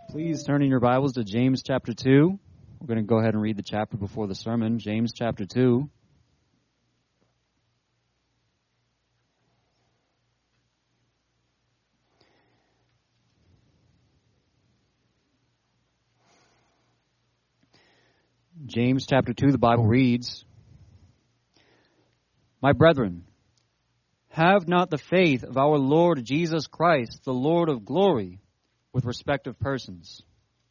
Please turn in your Bibles to James chapter 2. We're going to go ahead and read the chapter before the sermon, James chapter 2. James chapter 2, the Bible reads, My brethren, have not the faith of our Lord Jesus Christ, the Lord of glory, with respect of persons.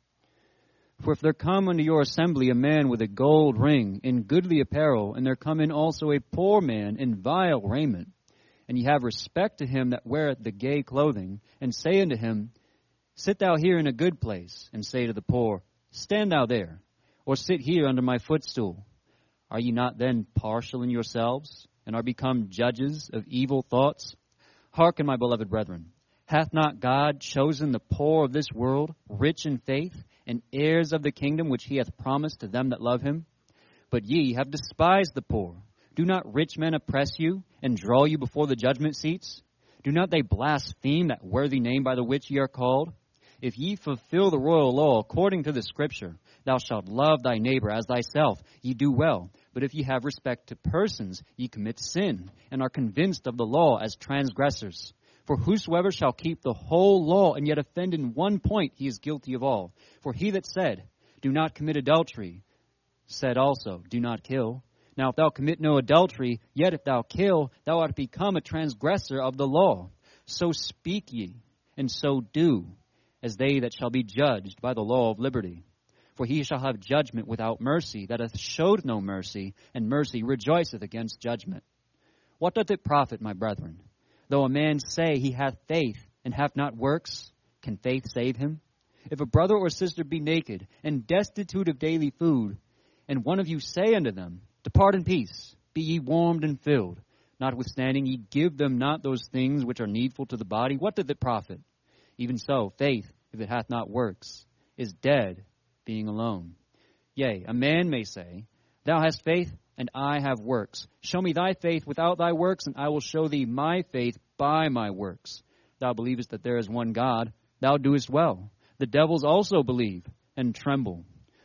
For if there come unto your assembly a man with a gold ring in goodly apparel, and there come in also a poor man in vile raiment, and ye have respect to him that weareth the gay clothing, and say unto him, Sit thou here in a good place, and say to the poor, Stand thou there, or sit here under my footstool. Are ye not then partial in yourselves, and are become judges of evil thoughts? Hearken, my beloved brethren, hath not God chosen the poor of this world, rich in faith, and heirs of the kingdom which he hath promised to them that love him? But ye have despised the poor. Do not rich men oppress you, and draw you before the judgment seats? Do not they blaspheme that worthy name by the which ye are called? If ye fulfill the royal law according to the Scripture, thou shalt love thy neighbor as thyself, ye do well. But if ye have respect to persons, ye commit sin, and are convinced of the law as transgressors. For whosoever shall keep the whole law and yet offend in one point, he is guilty of all. For he that said, Do not commit adultery, said also, Do not kill. Now if thou commit no adultery, yet if thou kill, thou art become a transgressor of the law. So speak ye, and so do, as they that shall be judged by the law of liberty. For he shall have judgment without mercy, that hath showed no mercy, and mercy rejoiceth against judgment. What doth it profit, my brethren? Though a man say he hath faith, and hath not works, can faith save him? If a brother or sister be naked, and destitute of daily food, and one of you say unto them, Depart in peace, be ye warmed and filled, notwithstanding ye give them not those things which are needful to the body, what doth it profit? Even so, faith, if it hath not works, is dead, being alone. Yea, a man may say, Thou hast faith, and I have works. Show me thy faith without thy works, and I will show thee my faith by my works. Thou believest that there is one God, thou doest well. The devils also believe, and tremble.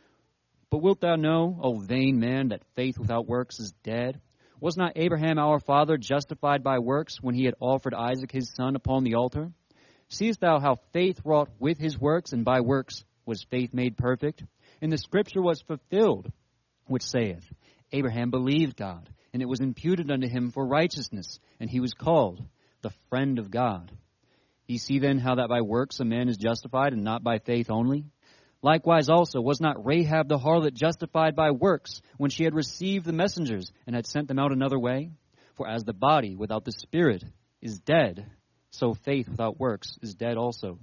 But wilt thou know, O vain man, that faith without works is dead? Was not Abraham our father justified by works when he had offered Isaac his son upon the altar? Seest thou how faith wrought with his works, and by works was faith made perfect? And the scripture was fulfilled, which saith, Abraham believed God, and it was imputed unto him for righteousness, and he was called the friend of God. Ye see then how that by works a man is justified, and not by faith only? Likewise also was not Rahab the harlot justified by works, when she had received the messengers, and had sent them out another way? For as the body without the spirit is dead, so faith without works is dead also.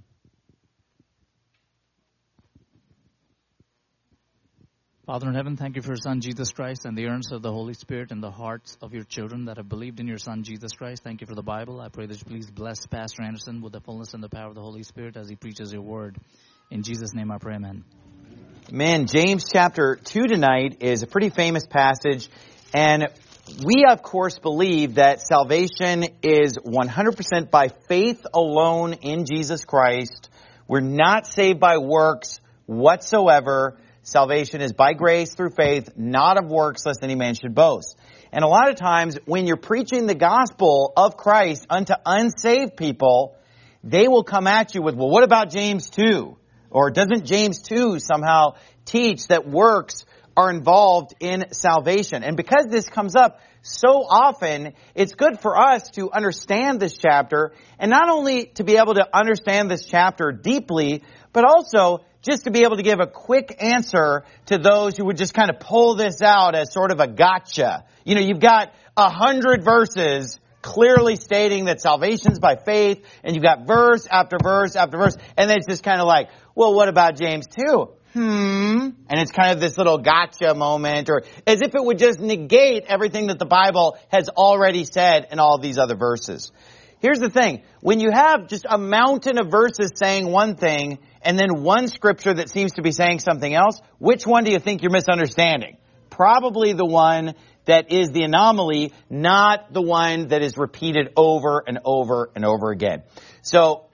Father in heaven, thank you for your Son, Jesus Christ, and the earnest of the Holy Spirit in the hearts of your children that have believed in your Son, Jesus Christ. Thank you for the Bible. I pray that you please bless Pastor Anderson with the fullness and the power of the Holy Spirit as he preaches your word. In Jesus' name I pray, amen. Amen. James chapter 2 tonight is a pretty famous passage, and we, of course, believe that salvation is 100% by faith alone in Jesus Christ. We're not saved by works whatsoever. Salvation is by grace through faith, not of works, lest any man should boast. And a lot of times, when you're preaching the gospel of Christ unto unsaved people, they will come at you with, well, what about James 2? Or doesn't James 2 somehow teach that works are involved in salvation? And because this comes up so often, it's good for us to understand this chapter, and not only to be able to understand this chapter deeply, but also just to be able to give a quick answer to those who would just kind of pull this out as sort of a gotcha. You know, you've got 100 verses clearly stating that salvation's by faith, and you've got verse after verse after verse, and then it's just kind of like, well, what about James 2? And it's kind of this little gotcha moment, or as if it would just negate everything that the Bible has already said in all these other verses. Here's the thing. When you have just a mountain of verses saying one thing, and then one scripture that seems to be saying something else, which one do you think you're misunderstanding? Probably the one that is the anomaly, not the one that is repeated over and over and over again. So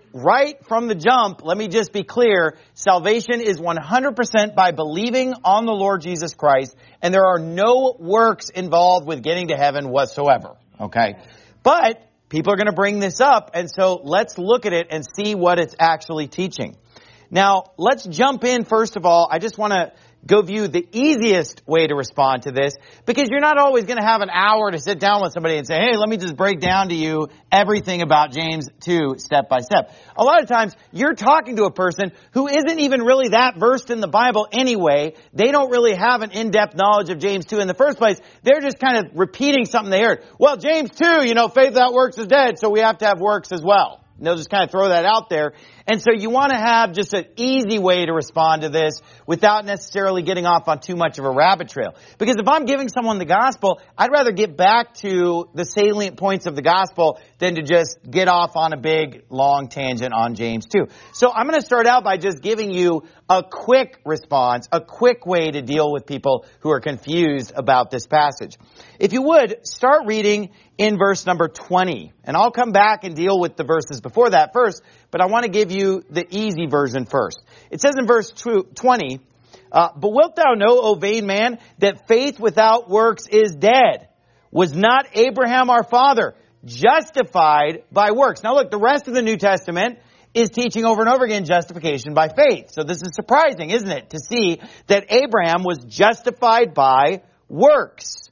right from the jump, let me just be clear, salvation is 100% by believing on the Lord Jesus Christ, and there are no works involved with getting to heaven whatsoever. Okay? But people are going to bring this up, and so let's look at it and see what it's actually teaching. Now, let's jump in first of all. I just want to give you the easiest way to respond to this, because you're not always going to have an hour to sit down with somebody and say, hey, let me just break down to you everything about James 2 step by step. A lot of times you're talking to a person who isn't even really that versed in the Bible anyway. They don't really have an in-depth knowledge of James 2 in the first place. They're just kind of repeating something they heard. Well, James 2, faith without works is dead, so we have to have works as well. And they'll just kind of throw that out there. And so you want to have just an easy way to respond to this without necessarily getting off on too much of a rabbit trail. Because if I'm giving someone the gospel, I'd rather get back to the salient points of the gospel than to just get off on a big, long tangent on James 2. So I'm going to start out by just giving you a quick response, a quick way to deal with people who are confused about this passage. If you would, start reading in verse number 20. And I'll come back and deal with the verses before that first, but I want to give you the easy version first. It says in verse 20, but wilt thou know, O vain man, that faith without works is dead? Was not Abraham our father justified by works? Now look, the rest of the New Testament is teaching over and over again justification by faith. So this is surprising, isn't it, to see that Abraham was justified by works.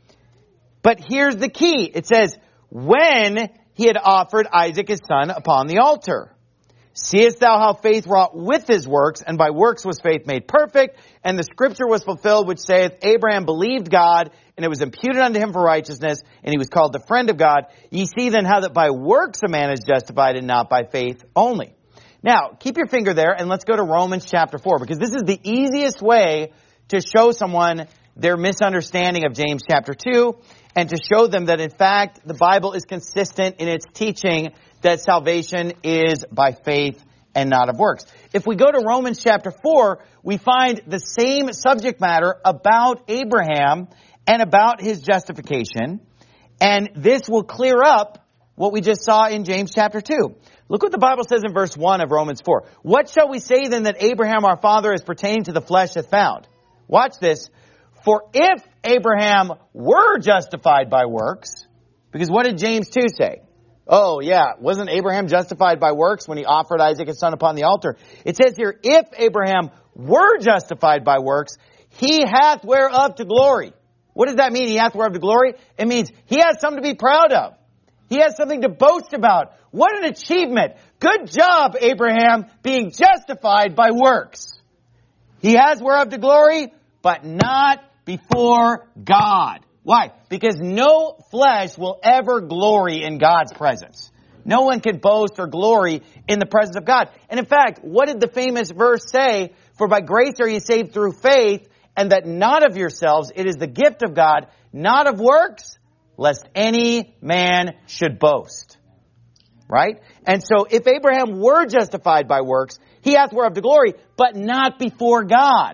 But here's the key. It says, when he had offered Isaac his son upon the altar. Seest thou how faith wrought with his works, and by works was faith made perfect? And the scripture was fulfilled, which saith, Abraham believed God, and it was imputed unto him for righteousness, and he was called the friend of God. Ye see then how that by works a man is justified, and not by faith only. Now, keep your finger there, and let's go to Romans chapter 4, because this is the easiest way to show someone their misunderstanding of James chapter 2, and to show them that in fact the Bible is consistent in its teaching that salvation is by faith and not of works. If we go to Romans chapter 4, we find the same subject matter about Abraham and about his justification, and this will clear up what we just saw in James chapter 2. Look what the Bible says in verse 1 of Romans 4. What shall we say then that Abraham our father as pertaining to the flesh hath found? Watch this. For if Abraham were justified by works, because what did James 2 say? Oh yeah, wasn't Abraham justified by works when he offered Isaac his son upon the altar? It says here, if Abraham were justified by works, he hath whereof to glory. What does that mean, he hath whereof to glory? It means he has something to be proud of. He has something to boast about. What an achievement. Good job, Abraham, being justified by works. He has whereof to glory, but not before God. Why? Because no flesh will ever glory in God's presence. No one can boast or glory in the presence of God. And in fact, what did the famous verse say? For by grace are ye saved through faith, and that not of yourselves, it is the gift of God, not of works, lest any man should boast. Right? And so if Abraham were justified by works, he hath whereof to glory, but not before God.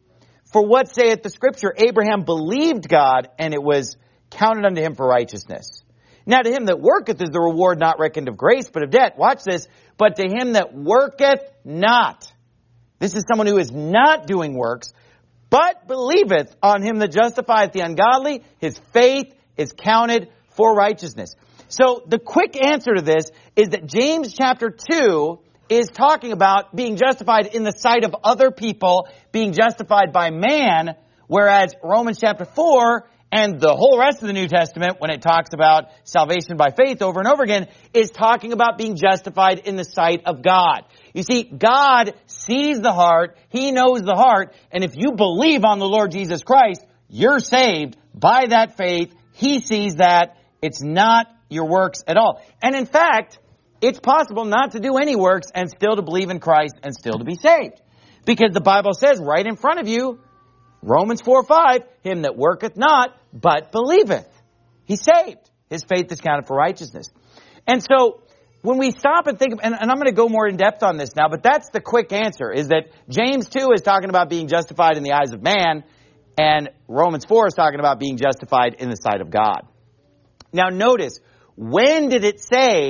For what saith the scripture? Abraham believed God, and it was counted unto him for righteousness. Now to him that worketh is the reward not reckoned of grace, but of debt. Watch this. But to him that worketh not. This is someone who is not doing works, but believeth on him that justifieth the ungodly. His faith is counted for righteousness. So the quick answer to this is that James chapter 2 is talking about being justified in the sight of other people, being justified by man, whereas Romans chapter 4 and the whole rest of the New Testament, when it talks about salvation by faith over and over again, is talking about being justified in the sight of God. You see, God sees the heart, He knows the heart, and if you believe on the Lord Jesus Christ, you're saved by that faith. He sees that. It's not your works at all. And in fact, it's possible not to do any works and still to believe in Christ and still to be saved. Because the Bible says right in front of you, Romans 4:5, him that worketh not, but believeth. He's saved. His faith is counted for righteousness. And so, when we stop and think, and I'm going to go more in depth on this now, but that's the quick answer, is that James 2 is talking about being justified in the eyes of man, and Romans 4 is talking about being justified in the sight of God. Now notice, when did it say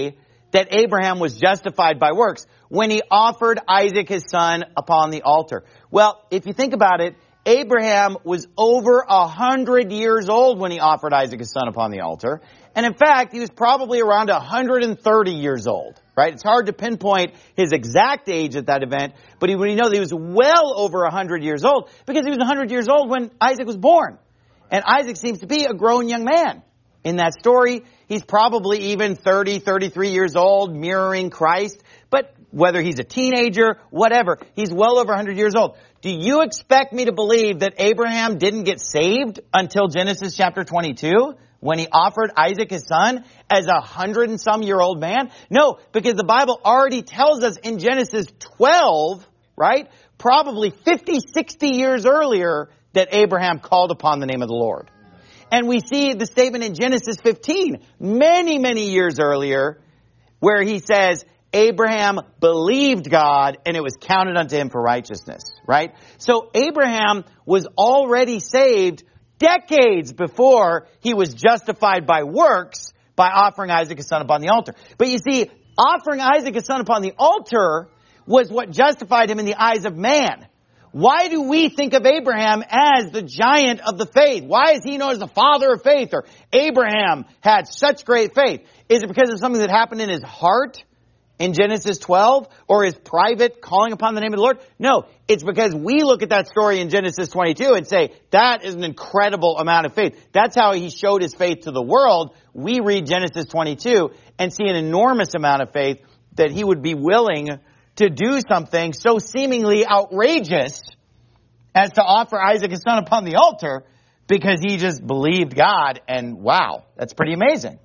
that Abraham was justified by works when he offered Isaac his son upon the altar? Well, if you think about it, Abraham was over 100 years old when he offered Isaac his son upon the altar. And in fact, he was probably around 130 years old, right? It's hard to pinpoint his exact age at that event, but we know that he was well over 100 years old because he was 100 years old when Isaac was born. And Isaac seems to be a grown young man. In that story, he's probably even 30, 33 years old, mirroring Christ. But whether he's a teenager, whatever, he's well over 100 years old. Do you expect me to believe that Abraham didn't get saved until Genesis chapter 22 when he offered Isaac his son as 100-and-some-year-old man? No, because the Bible already tells us in Genesis 12, right, probably 50, 60 years earlier, that Abraham called upon the name of the Lord. And we see the statement in Genesis 15, many, many years earlier, where he says, Abraham believed God and it was counted unto him for righteousness, right? So Abraham was already saved decades before he was justified by works by offering Isaac his son upon the altar. But you see, offering Isaac his son upon the altar was what justified him in the eyes of man. Why do we think of Abraham as the giant of the faith? Why is he known as the father of faith? Or Abraham had such great faith? Is it because of something that happened in his heart in Genesis 12? Or his private calling upon the name of the Lord? No, it's because we look at that story in Genesis 22 and say, that is an incredible amount of faith. That's how he showed his faith to the world. We read Genesis 22 and see an enormous amount of faith that he would be willing to do something so seemingly outrageous as to offer Isaac his son upon the altar because he just believed God. And wow, that's pretty amazing.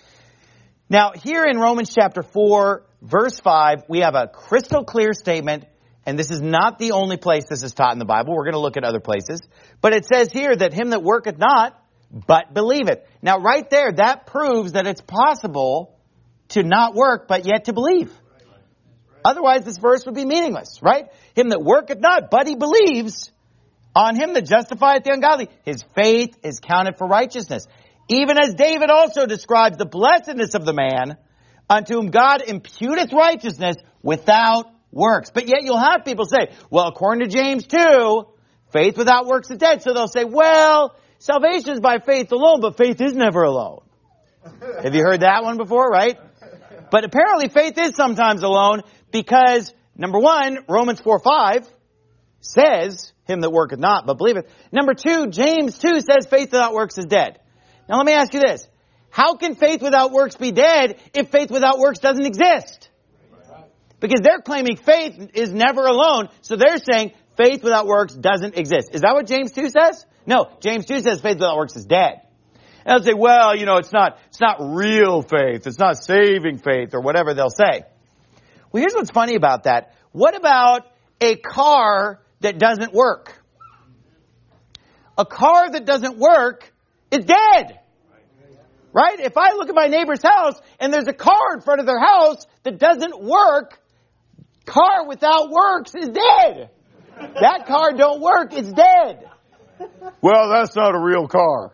Now, here in Romans chapter 4, verse 5, we have a crystal clear statement, and this is not the only place this is taught in the Bible. We're going to look at other places. But it says here that him that worketh not, but believeth. Now, right there, that proves that it's possible to not work, but yet to believe. Otherwise, this verse would be meaningless, right? Him that worketh not, but he believes on him that justifieth the ungodly. His faith is counted for righteousness. Even as David also describes the blessedness of the man unto whom God imputeth righteousness without works. But yet you'll have people say, well, according to James 2, faith without works is dead. So they'll say, well, salvation is by faith alone, but faith is never alone. Have you heard that one before, right? But apparently faith is sometimes alone because, number one, Romans 4:5 says, him that worketh not, but believeth. Number two, James 2 says faith without works is dead. Now let me ask you this. How can faith without works be dead if faith without works doesn't exist? Because they're claiming faith is never alone, so they're saying faith without works doesn't exist. Is that what James 2 says? No, James 2 says faith without works is dead. And they'll say, well, it's not real faith. It's not saving faith or whatever they'll say. Well, here's what's funny about that. What about a car that doesn't work? A car that doesn't work is dead. Right? If I look at my neighbor's house and there's a car in front of their house that doesn't work, car without works is dead. That car don't work, it's dead. Well, that's not a real car.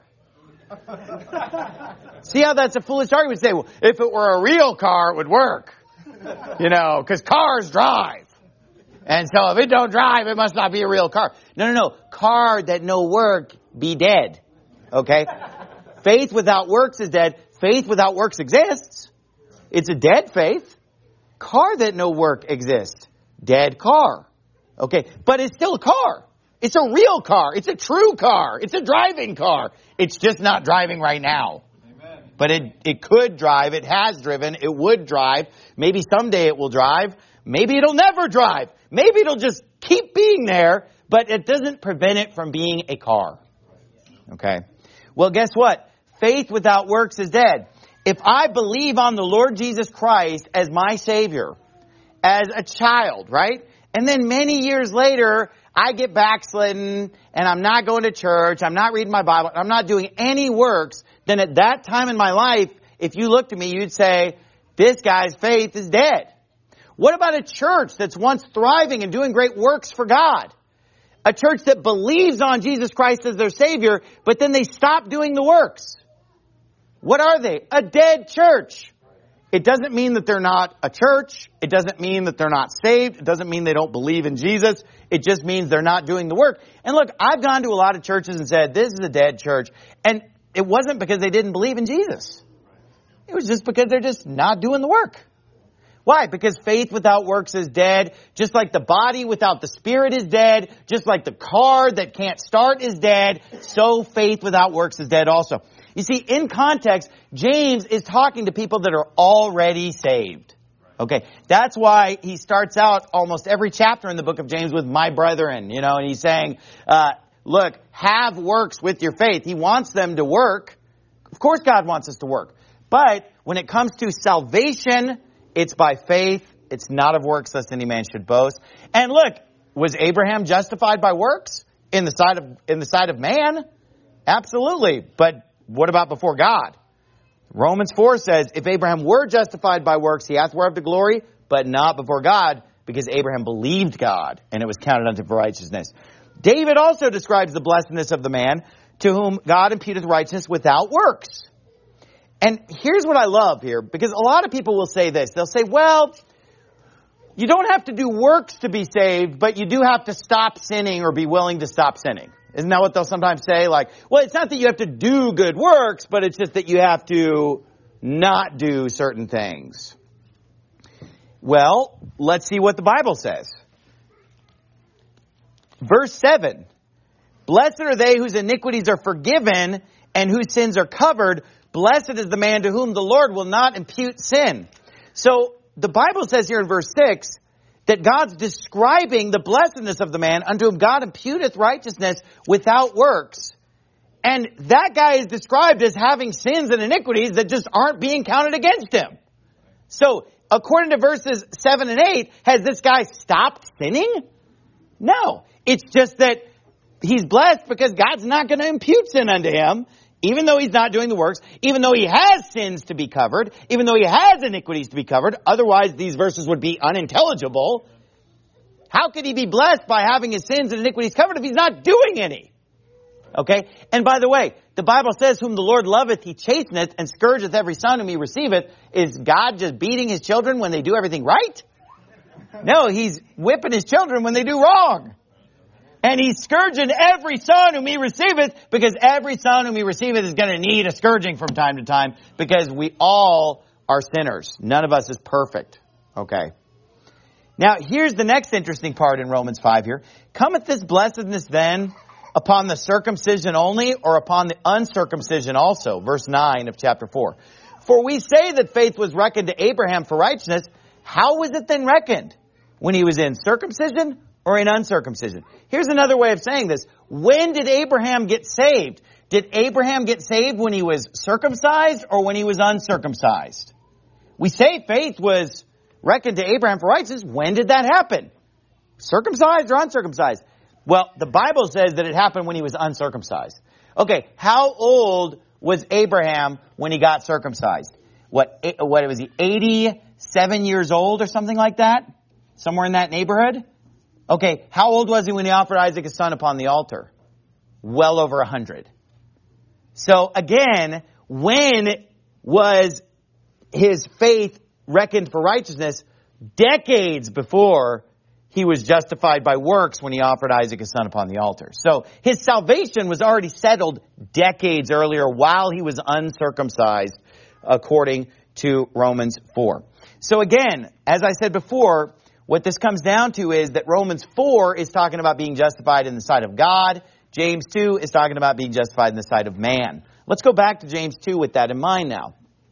See how that's a foolish argument? Say, well, if it were a real car, it would work. Because cars drive. And so if it don't drive, it must not be a real car. No. Car that no work be dead. Okay? Faith without works is dead. Faith without works exists. It's a dead faith. Car that no work exists. Dead car. Okay? But it's still a car. It's a real car. It's a true car. It's a driving car. It's just not driving right now. Amen. But it could drive. It has driven. It would drive. Maybe someday it will drive. Maybe it'll never drive. Maybe it'll just keep being there, but it doesn't prevent it from being a car. Okay? Well, guess what? Faith without works is dead. If I believe on the Lord Jesus Christ as my Savior, as a child, right? And then many years later, I get backslidden and I'm not going to church, I'm not reading my Bible, I'm not doing any works, then at that time in my life, if you looked at me, you'd say, this guy's faith is dead. What about a church that's once thriving and doing great works for God? A church that believes on Jesus Christ as their Savior, but then they stop doing the works. What are they? A dead church. It doesn't mean that they're not a church. It doesn't mean that they're not saved. It doesn't mean they don't believe in Jesus. It just means they're not doing the work. And look, I've gone to a lot of churches and said, this is a dead church. And it wasn't because they didn't believe in Jesus. It was just because they're just not doing the work. Why? Because faith without works is dead. Just like the body without the spirit is dead. Just like the car that can't start is dead. So faith without works is dead also. You see, in context, James is talking to people that are already saved. Okay, that's why he starts out almost every chapter in the book of James with my brethren, and he's saying, look, have works with your faith. He wants them to work. Of course God wants us to work. But when it comes to salvation, it's by faith. It's not of works, lest any man should boast. And look, was Abraham justified by works in the sight of man? Absolutely. But what about before God? Romans 4 says, if Abraham were justified by works, he hath whereof the glory, but not before God, because Abraham believed God, and it was counted unto him for righteousness. David also describes the blessedness of the man to whom God imputeth righteousness without works. And here's what I love here, because a lot of people will say this. They'll say, well, you don't have to do works to be saved, but you do have to stop sinning or be willing to stop sinning. Isn't that what they'll sometimes say? Like, well, it's not that you have to do good works, but it's just that you have to not do certain things. Well, let's see what the Bible says. Verse 7. Blessed are they whose iniquities are forgiven and whose sins are covered. Blessed is the man to whom the Lord will not impute sin. So the Bible says here in verse 6 that God's describing the blessedness of the man unto whom God imputeth righteousness without works. And that guy is described as having sins and iniquities that just aren't being counted against him. So according to verses 7 and 8, has this guy stopped sinning? No. It's just that he's blessed because God's not going to impute sin unto him, even though he's not doing the works, even though he has sins to be covered, even though he has iniquities to be covered. Otherwise, these verses would be unintelligible. How could he be blessed by having his sins and iniquities covered if he's not doing any? Okay? And by the way, the Bible says, whom the Lord loveth, he chasteneth, and scourgeth every son whom he receiveth. Is God just beating his children when they do everything right? No, he's whipping his children when they do wrong. And he's scourging every son whom he receiveth, because every son whom he receiveth is going to need a scourging from time to time, because we all are sinners. None of us is perfect. Okay. Now, here's the next interesting part in Romans 5 here. Cometh this blessedness then upon the circumcision only, or upon the uncircumcision also? Verse 9 of chapter 4. For we say that faith was reckoned to Abraham for righteousness. How was it then reckoned? When he was in circumcision or in uncircumcision? Here's another way of saying this. When did Abraham get saved? Did Abraham get saved when he was circumcised or when he was uncircumcised? We say faith was reckoned to Abraham for righteousness. When did that happen? Circumcised or uncircumcised? Well, the Bible says that it happened when he was uncircumcised. Okay, how old was Abraham when he got circumcised? What was he, 87 years old or something like that? Somewhere in that neighborhood? Okay, how old was he when he offered Isaac his son upon the altar? Well over 100. So again, when was his faith reckoned for righteousness? Decades before he was justified by works when he offered Isaac his son upon the altar. So his salvation was already settled decades earlier while he was uncircumcised, according to Romans 4. So again, as I said before, what this comes down to is that Romans 4 is talking about being justified in the sight of God. James 2 is talking about being justified in the sight of man. Let's go back to James 2 with that in mind now.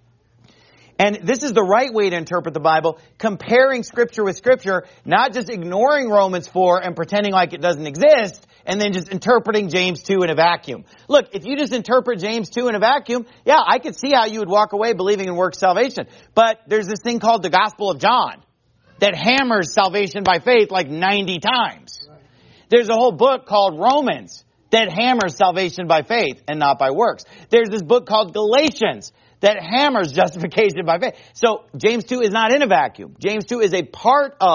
And this is the right way to interpret the Bible, comparing Scripture with Scripture, not just ignoring Romans 4 and pretending like it doesn't exist, and then just interpreting James 2 in a vacuum. Look, if you just interpret James 2 in a vacuum, yeah, I could see how you would walk away believing in works salvation. But there's this thing called the Gospel of John that hammers salvation by faith like 90 times. There's a whole book called Romans that hammers salvation by faith and not by works. There's this book called Galatians that hammers justification by faith. So James 2 is not in a vacuum. James 2 is a part of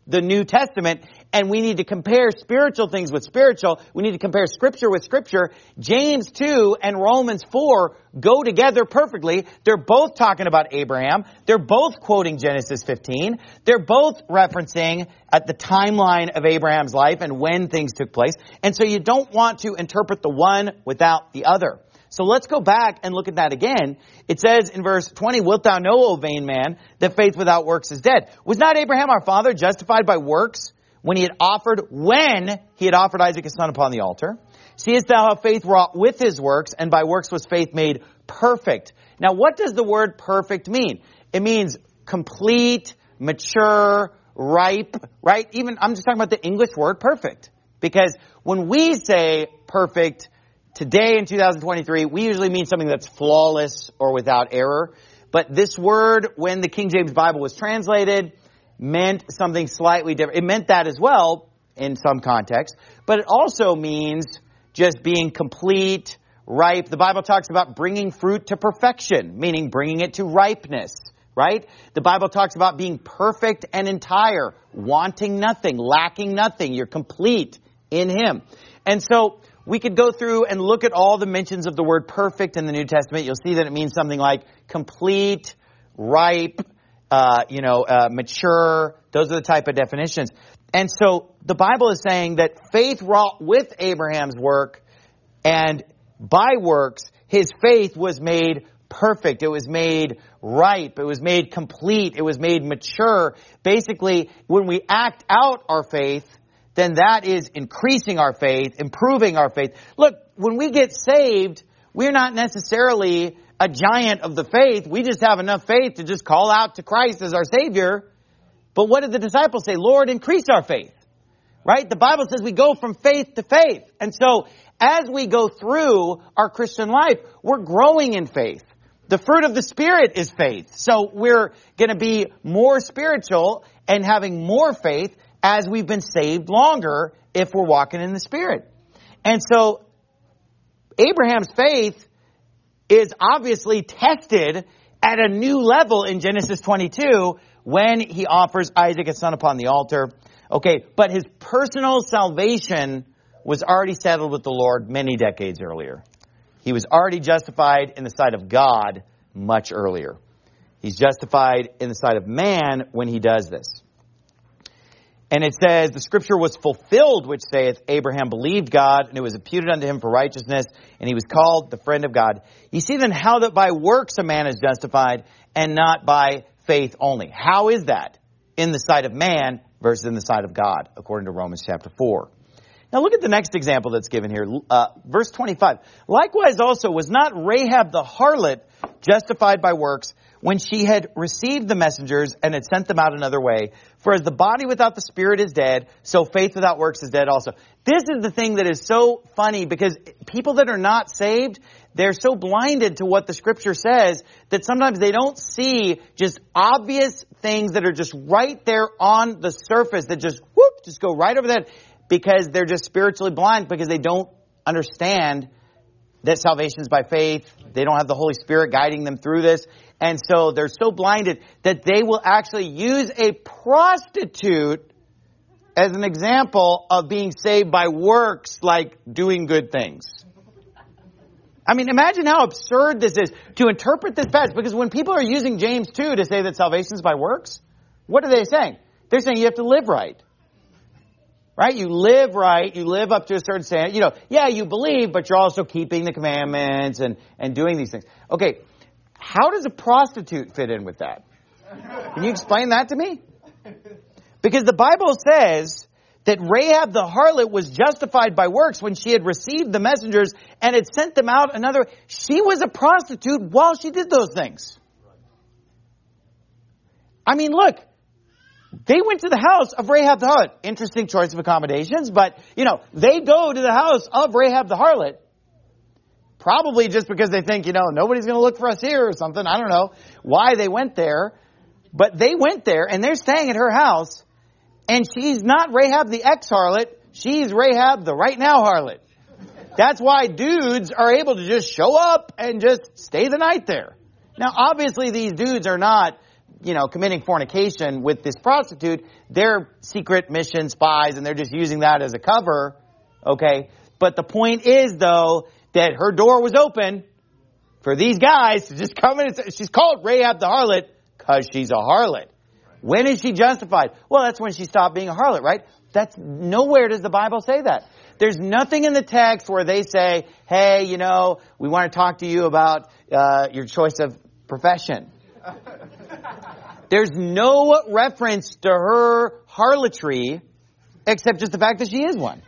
the New Testament, and we need to compare spiritual things with spiritual. We need to compare Scripture with Scripture. James 2 and Romans 4 go together perfectly. They're both talking about Abraham. They're both quoting Genesis 15. They're both referencing at the timeline of Abraham's life and when things took place. And so you don't want to interpret the one without the other. So let's go back and look at that again. It says in verse 20, wilt thou know, O vain man, that faith without works is dead? Was not Abraham our father justified by works when he had offered Isaac his son upon the altar? Seest thou how faith wrought with his works, and by works was faith made perfect? Now what does the word perfect mean? It means complete, mature, ripe, right? Even, I'm just talking about the English word perfect. Because when we say perfect, today in 2023, we usually mean something that's flawless or without error. But this word, when the King James Bible was translated, meant something slightly different. It meant that as well in some contexts. But it also means just being complete, ripe. The Bible talks about bringing fruit to perfection, meaning bringing it to ripeness, right? The Bible talks about being perfect and entire, wanting nothing, lacking nothing. You're complete in Him. And so we could go through and look at all the mentions of the word perfect in the New Testament. You'll see that it means something like complete, ripe, mature. Those are the type of definitions. And so the Bible is saying that faith wrought with Abraham's work, and by works, his faith was made perfect. It was made ripe. It was made complete. It was made mature. Basically, when we act out our faith, then that is increasing our faith, improving our faith. Look, when we get saved, we're not necessarily a giant of the faith. We just have enough faith to just call out to Christ as our Savior. But what did the disciples say? Lord, increase our faith. Right? The Bible says we go from faith to faith. And so as we go through our Christian life, we're growing in faith. The fruit of the Spirit is faith. So we're going to be more spiritual and having more faith as we've been saved longer if we're walking in the Spirit. And so Abraham's faith is obviously tested at a new level in Genesis 22 when he offers Isaac his son upon the altar. Okay, but his personal salvation was already settled with the Lord many decades earlier. He was already justified in the sight of God much earlier. He's justified in the sight of man when he does this. And it says, the scripture was fulfilled, which saith, Abraham believed God, and it was imputed unto him for righteousness, and he was called the friend of God. You see then how that by works a man is justified, and not by faith only. How is that? In the sight of man versus in the sight of God, according to Romans chapter 4. Now look at the next example that's given here. Verse 25. Likewise also was not Rahab the harlot justified by works when she had received the messengers and had sent them out another way? For as the body without the spirit is dead, so faith without works is dead also. This is the thing that is so funny, because people that are not saved, they're so blinded to what the scripture says that sometimes they don't see just obvious things that are just right there on the surface that just go right over that, because they're just spiritually blind, because they don't understand that salvation is by faith. They don't have the Holy Spirit guiding them through this. And so they're so blinded that they will actually use a prostitute as an example of being saved by works, like doing good things. I mean, imagine how absurd this is to interpret this passage, because when people are using James 2 to say that salvation is by works, what are they saying? They're saying you have to live right. Right? You live right. You live up to a certain standard. You know, yeah, you believe, but you're also keeping the commandments and doing these things. Okay. How does a prostitute fit in with that? Can you explain that to me? Because the Bible says that Rahab the harlot was justified by works when she had received the messengers and had sent them out another. She was a prostitute while she did those things. I mean, look. They went to the house of Rahab the harlot. Interesting choice of accommodations, but, they go to the house of Rahab the harlot. Probably just because they think, nobody's going to look for us here or something. I don't know why they went there. But they went there and they're staying at her house. And she's not Rahab the ex-harlot. She's Rahab the right now harlot. That's why dudes are able to just show up and just stay the night there. Now, obviously, these dudes are not committing fornication with this prostitute. They're secret mission spies, and they're just using that as a cover. Okay. But the point is, though, that her door was open for these guys to just come in and say, she's called Rahab the harlot because she's a harlot. When is she justified? Well, that's when she stopped being a harlot, right? Nowhere does the Bible say that. There's nothing in the text where they say, hey, we want to talk to you about your choice of profession. There's no reference to her harlotry except just the fact that she is one.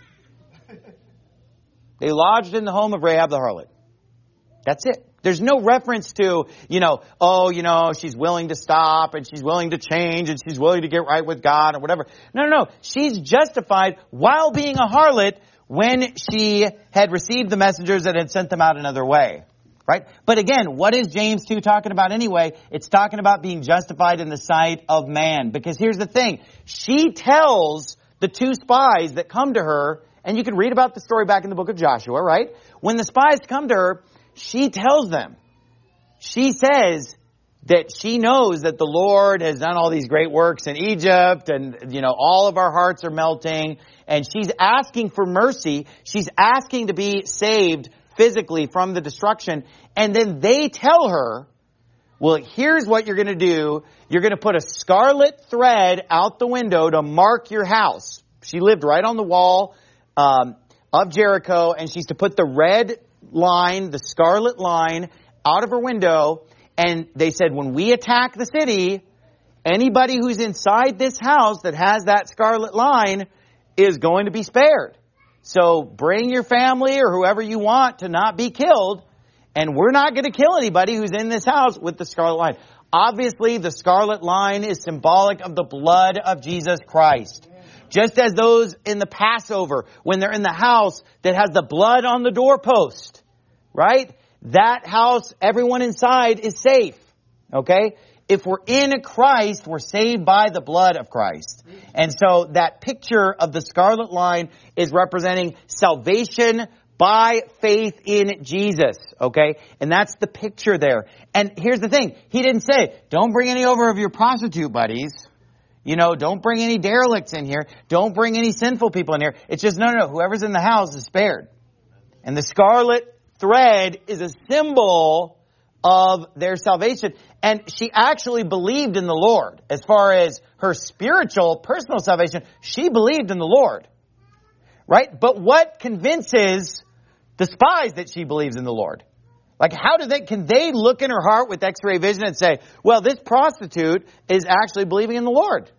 They lodged in the home of Rahab the harlot. That's it. There's no reference to, she's willing to stop and she's willing to change and she's willing to get right with God or whatever. No. She's justified while being a harlot when she had received the messengers that had sent them out another way. Right? But again, what is James 2 talking about anyway? It's talking about being justified in the sight of man. Because here's the thing. She tells the two spies that come to her, and you can read about the story back in the book of Joshua, right? When the spies come to her, she tells them. She says that she knows that the Lord has done all these great works in Egypt, and, all of our hearts are melting. And she's asking for mercy. She's asking to be saved physically from the destruction. And then they tell her, well, here's what you're going to do. You're going to put a scarlet thread out the window to mark your house. She lived right on the wall of Jericho, and she's to put the red line, the scarlet line, out of her window. And they said, when we attack the city, anybody who's inside this house that has that scarlet line is going to be spared. So bring your family or whoever you want to not be killed. And we're not going to kill anybody who's in this house with the scarlet line. Obviously, the scarlet line is symbolic of the blood of Jesus Christ. Just as those in the Passover, when they're in the house that has the blood on the doorpost, right? That house, everyone inside is safe. Okay? If we're in Christ, we're saved by the blood of Christ. And so that picture of the scarlet line is representing salvation by faith in Jesus. Okay? And that's the picture there. And here's the thing. He didn't say, don't bring any over of your prostitute buddies. Don't bring any derelicts in here. Don't bring any sinful people in here. It's just, no. Whoever's in the house is spared. And the scarlet thread is a symbol of their salvation. And she actually believed in the Lord. As far as her spiritual, personal salvation, she believed in the Lord. Right? But what convinces the spies that she believes in the Lord? Like, can they look in her heart with x-ray vision and say, well, this prostitute is actually believing in the Lord?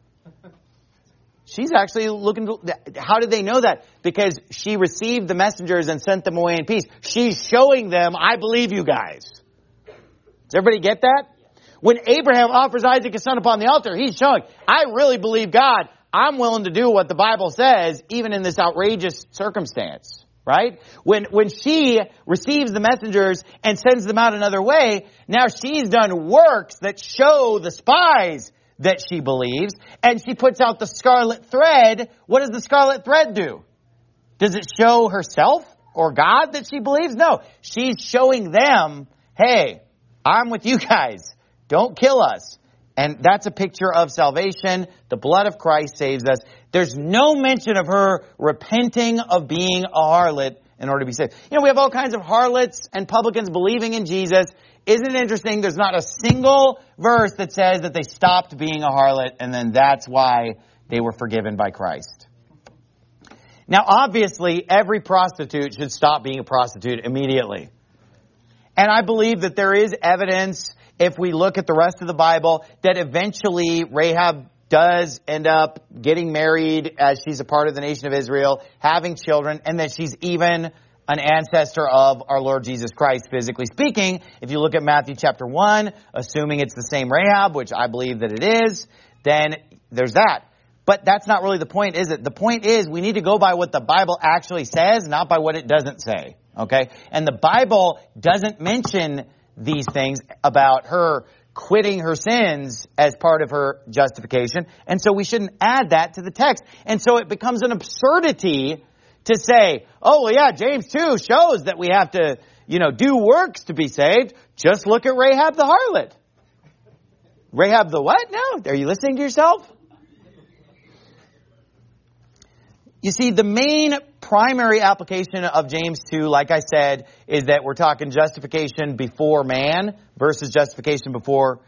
She's actually how did they know that? Because she received the messengers and sent them away in peace. She's showing them, I believe you guys. Does everybody get that? When Abraham offers Isaac his son upon the altar, he's showing, I really believe God. I'm willing to do what the Bible says, even in this outrageous circumstance. Right? When she receives the messengers and sends them out another way, now she's done works that show the spies that she believes, and she puts out the scarlet thread. What does the scarlet thread do? Does it show herself or God that she believes? No. She's showing them, hey, I'm with you guys. Don't kill us. And that's a picture of salvation. The blood of Christ saves us. There's no mention of her repenting of being a harlot in order to be saved. We have all kinds of harlots and publicans believing in Jesus. Isn't it interesting? There's not a single verse that says that they stopped being a harlot and then that's why they were forgiven by Christ. Now, obviously, every prostitute should stop being a prostitute immediately. And I believe that there is evidence, if we look at the rest of the Bible, that eventually Rahab does end up getting married as she's a part of the nation of Israel, having children, and that she's even an ancestor of our Lord Jesus Christ, physically speaking. If you look at Matthew chapter 1, assuming it's the same Rahab, which I believe that it is, then there's that. But that's not really the point, is it? The point is we need to go by what the Bible actually says, not by what it doesn't say. Okay? And the Bible doesn't mention these things about her quitting her sins as part of her justification. And so we shouldn't add that to the text. And so it becomes an absurdity to say, oh, well, yeah, James 2 shows that we have to, do works to be saved. Just look at Rahab the harlot. Rahab the what? No. Are you listening to yourself? You see, the main primary application of James 2, like I said, is that we're talking justification before man versus justification before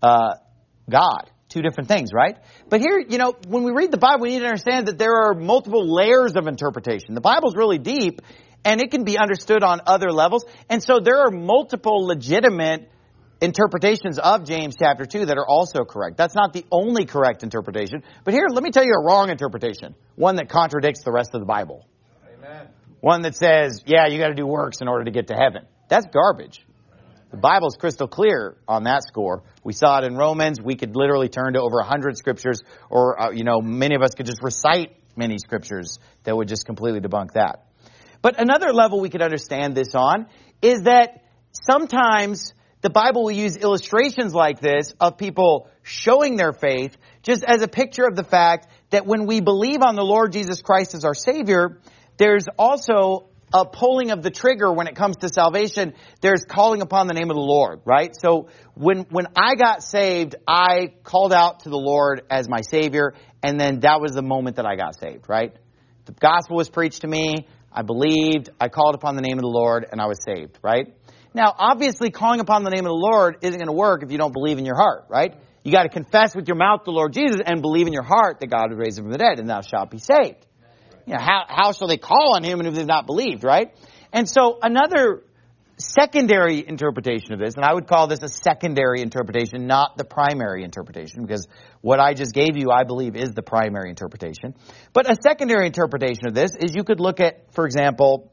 God. Two different things, right? But here, when we read the Bible, we need to understand that there are multiple layers of interpretation. The Bible's really deep, and it can be understood on other levels. And so there are multiple legitimate interpretations of James chapter 2 that are also correct. That's not the only correct interpretation. But here, let me tell you a wrong interpretation. One that contradicts the rest of the Bible. Amen. One that says, yeah, you got to do works in order to get to heaven. That's garbage. The Bible's crystal clear on that score. We saw it in Romans. We could literally turn to over 100 scriptures, or, many of us could just recite many scriptures that would just completely debunk that. But another level we could understand this on is that sometimes the Bible will use illustrations like this of people showing their faith just as a picture of the fact that when we believe on the Lord Jesus Christ as our Savior, there's also a pulling of the trigger when it comes to salvation. There's calling upon the name of the Lord, right? So when I got saved, I called out to the Lord as my Savior, and then that was the moment that I got saved, right? The gospel was preached to me, I believed, I called upon the name of the Lord, and I was saved, right? Now, obviously, calling upon the name of the Lord isn't going to work if you don't believe in your heart, right? You got to confess with your mouth the Lord Jesus and believe in your heart that God would raise him from the dead, and thou shalt be saved. How shall they call on him if they've not believed, right? And so another secondary interpretation of this, and I would call this a secondary interpretation, not the primary interpretation, because what I just gave you, I believe, is the primary interpretation. But a secondary interpretation of this is you could look at, for example,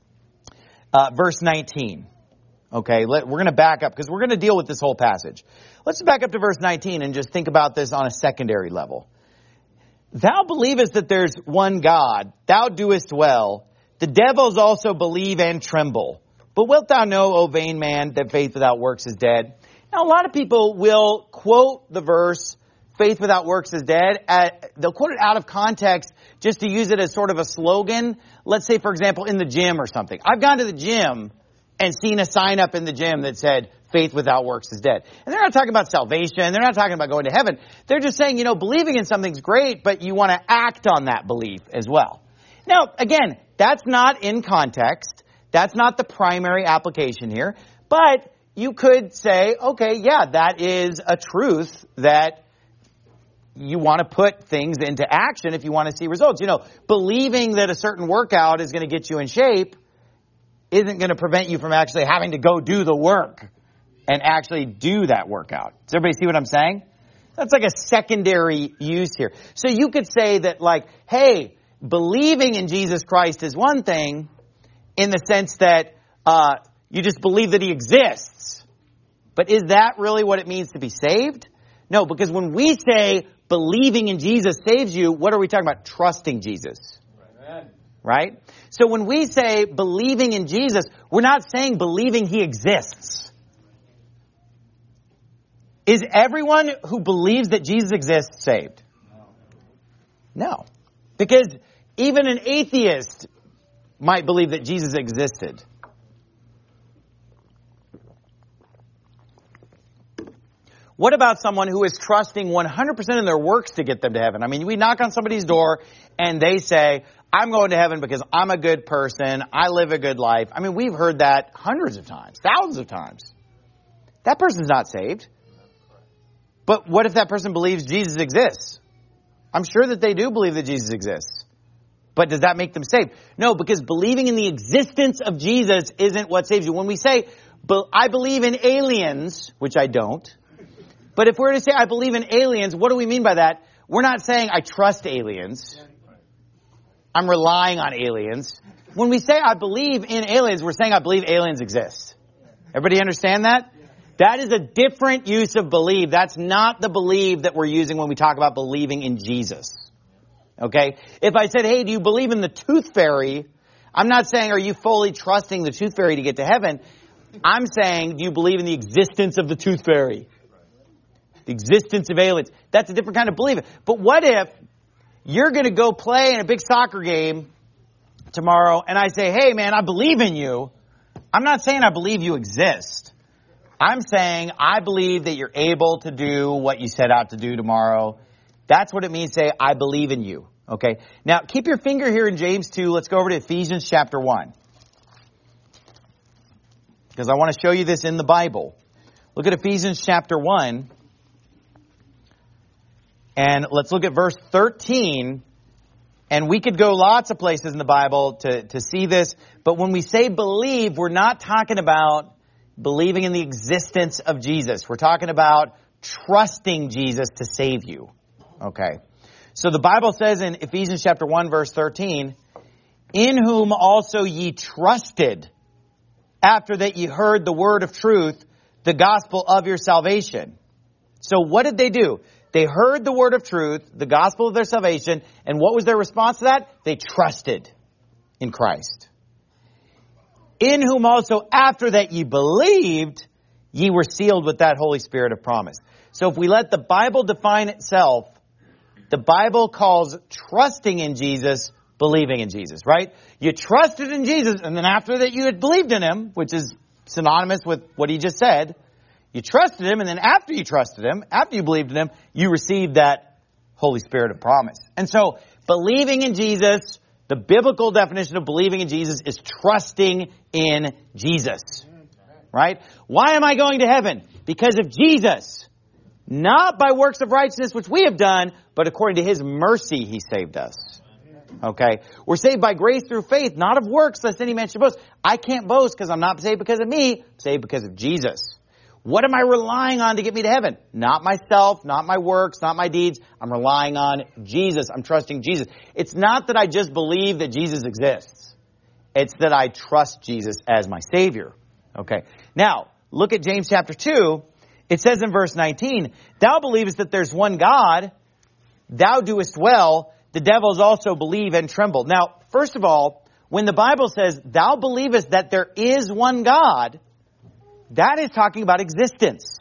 verse 19. Okay, we're going to back up because we're going to deal with this whole passage. Let's back up to verse 19 and just think about this on a secondary level. Thou believest that there's one God, thou doest well. The devils also believe and tremble. But wilt thou know, O vain man, that faith without works is dead? Now, a lot of people will quote the verse, faith without works is dead. They'll quote it out of context just to use it as sort of a slogan. Let's say, for example, in the gym or something. I've gone to the gym and seen a sign up in the gym that said, faith without works is dead. And they're not talking about salvation. They're not talking about going to heaven. They're just saying, believing in something's great, but you want to act on that belief as well. Now, again, that's not in context. That's not the primary application here. But you could say, okay, yeah, that is a truth that you want to put things into action if you want to see results. Believing that a certain workout is going to get you in shape isn't going to prevent you from actually having to go do the work and actually do that workout. Does everybody see what I'm saying? That's like a secondary use here. So you could say that hey, believing in Jesus Christ is one thing in the sense that you just believe that he exists. But is that really what it means to be saved? No, because when we say believing in Jesus saves you, what are we talking about? Trusting Jesus. Right? So when we say believing in Jesus, we're not saying believing he exists. Is everyone who believes that Jesus exists saved? No. Because even an atheist might believe that Jesus existed. What about someone who is trusting 100% in their works to get them to heaven? I mean, we knock on somebody's door and they say, I'm going to heaven because I'm a good person. I live a good life. I mean, we've heard that hundreds of times, thousands of times. That person's not saved. But what if that person believes Jesus exists? I'm sure that they do believe that Jesus exists. But does that make them saved? No, because believing in the existence of Jesus isn't what saves you. When we say, I believe in aliens, which I don't, but if we're to say I believe in aliens, what do we mean by that? We're not saying I trust aliens. I'm relying on aliens. When we say I believe in aliens, we're saying I believe aliens exist. Everybody understand that? That is a different use of believe. That's not the believe that we're using when we talk about believing in Jesus. Okay? If I said, hey, do you believe in the tooth fairy? I'm not saying, are you fully trusting the tooth fairy to get to heaven? I'm saying, do you believe in the existence of the tooth fairy? The existence of aliens. That's a different kind of belief. But what if you're going to go play in a big soccer game tomorrow and I say, hey man, I believe in you. I'm not saying I believe you exist. I'm saying I believe that you're able to do what you set out to do tomorrow. That's what it means to say, I believe in you. Okay. Now, keep your finger here in James 2. Let's go over to Ephesians chapter 1. Because I want to show you this in the Bible. Look at Ephesians chapter 1. And let's look at verse 13. And we could go lots of places in the Bible to see this. But when we say believe, we're not talking about believing in the existence of Jesus. We're talking about trusting Jesus to save you. Okay. So the Bible says in Ephesians chapter 1 verse 13, in whom also ye trusted, after that ye heard the word of truth, the gospel of your salvation. So what did they do? They heard the word of truth, the gospel of their salvation, and what was their response to that? They trusted in Christ. In whom also after that ye believed, ye were sealed with that Holy Spirit of promise. So if we let the Bible define itself, the Bible calls trusting in Jesus believing in Jesus, right? You trusted in Jesus, and then after that you had believed in Him, which is synonymous with what he just said. You trusted Him, and then after you trusted Him, after you believed in Him, you received that Holy Spirit of promise. And so, believing in Jesus, the biblical definition of believing in Jesus is trusting in Jesus. Right? Why am I going to heaven? Because of Jesus. Not by works of righteousness which we have done, but according to His mercy He saved us. Okay? We're saved by grace through faith, not of works, lest any man should boast. I can't boast because I'm not saved because of me. I'm saved because of Jesus. What am I relying on to get me to heaven? Not myself, not my works, not my deeds. I'm relying on Jesus. I'm trusting Jesus. It's not that I just believe that Jesus exists. It's that I trust Jesus as my Savior. Okay. Now, look at James chapter 2. It says in verse 19, thou believest that there's one God. Thou doest well. The devils also believe and tremble. Now, first of all, when the Bible says, thou believest that there is one God, that is talking about existence.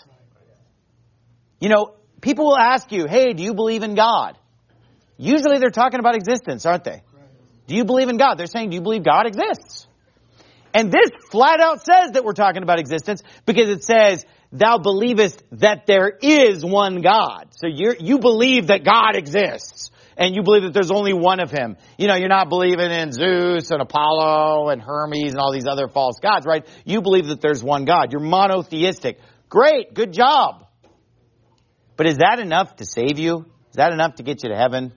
You know, people will ask you, hey, do you believe in God? Usually they're talking about existence, aren't they? Do you believe in God? They're saying, do you believe God exists? And this flat out says that we're talking about existence because it says, thou believest that there is one God. So you believe that God exists. And you believe that there's only one of Him. You know, you're not believing in Zeus and Apollo and Hermes and all these other false gods, right? You believe that there's one God. You're monotheistic. Great. Good job. But is that enough to save you? Is that enough to get you to heaven?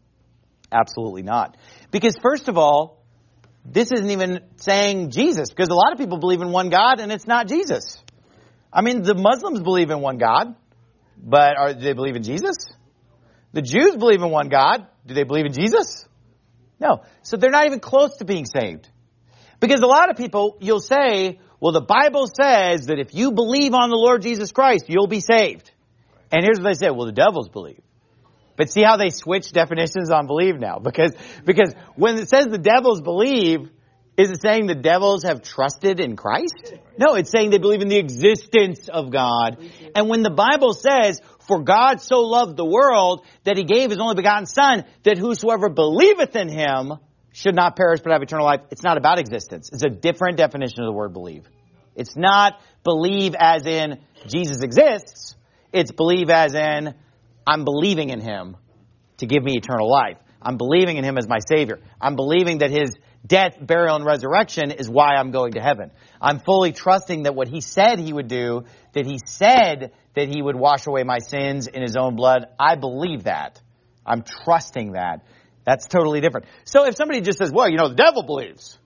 Absolutely not. Because first of all, this isn't even saying Jesus. Because a lot of people believe in one God and it's not Jesus. I mean, the Muslims believe in one God. But do they believe in Jesus? The Jews believe in one God. Do they believe in Jesus? No. So they're not even close to being saved. Because a lot of people, you'll say, well, the Bible says that if you believe on the Lord Jesus Christ, you'll be saved. And here's what they say, well, the devils believe. But see how they switch definitions on believe now? Because when it says the devils believe, is it saying the devils have trusted in Christ? No, it's saying they believe in the existence of God. And when the Bible says, for God so loved the world that He gave His only begotten Son, that whosoever believeth in Him should not perish but have eternal life. It's not about existence. It's a different definition of the word believe. It's not believe as in Jesus exists. It's believe as in I'm believing in Him to give me eternal life. I'm believing in Him as my Savior. I'm believing that His death, burial, and resurrection is why I'm going to heaven. I'm fully trusting that what He said He would do, that He said that He would wash away my sins in His own blood. I believe that. I'm trusting that. That's totally different. So if somebody just says, well, you know, the devil believes.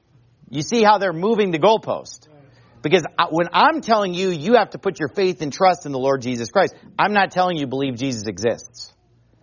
You see how they're moving the goalpost. Because when I'm telling you, you have to put your faith and trust in the Lord Jesus Christ. I'm not telling you believe Jesus exists.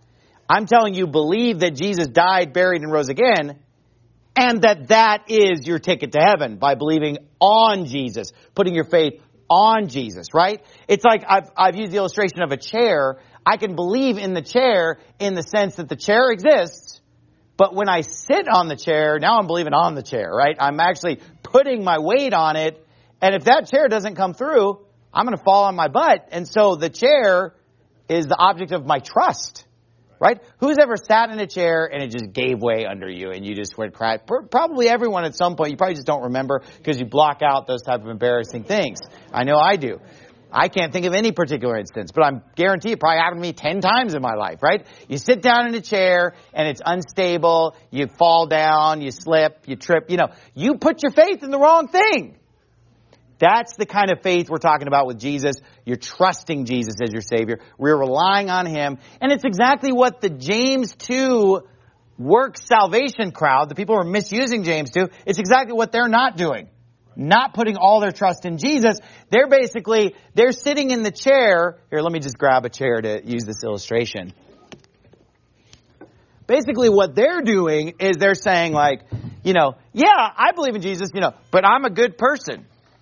I'm telling you believe that Jesus died, buried, and rose again. And that is your ticket to heaven by believing on Jesus, putting your faith on Jesus, right? It's like I've used the illustration of a chair. I can believe in the chair in the sense that the chair exists, but when I sit on the chair, now I'm believing on the chair, right? I'm actually putting my weight on it, and if that chair doesn't come through, I'm going to fall on my butt. And so the chair is the object of my trust. Right? Who's ever sat in a chair and it just gave way under you and you just went cry? Probably everyone at some point. You probably just don't remember because you block out those type of embarrassing things. I know I do. I can't think of any particular instance, but I'm guaranteed it probably happened to me 10 times in my life, right? You sit down in a chair and it's unstable. You fall down, you slip, you trip. You put your faith in the wrong thing. That's the kind of faith we're talking about with Jesus. You're trusting Jesus as your Savior. We're relying on Him. And it's exactly what the James 2 works salvation crowd, the people who are misusing James 2, it's exactly what they're not doing. Not putting all their trust in Jesus. They're sitting in the chair. Here, let me just grab a chair to use this illustration. Basically, what they're doing is they're saying like, yeah, I believe in Jesus, but I'm a good person.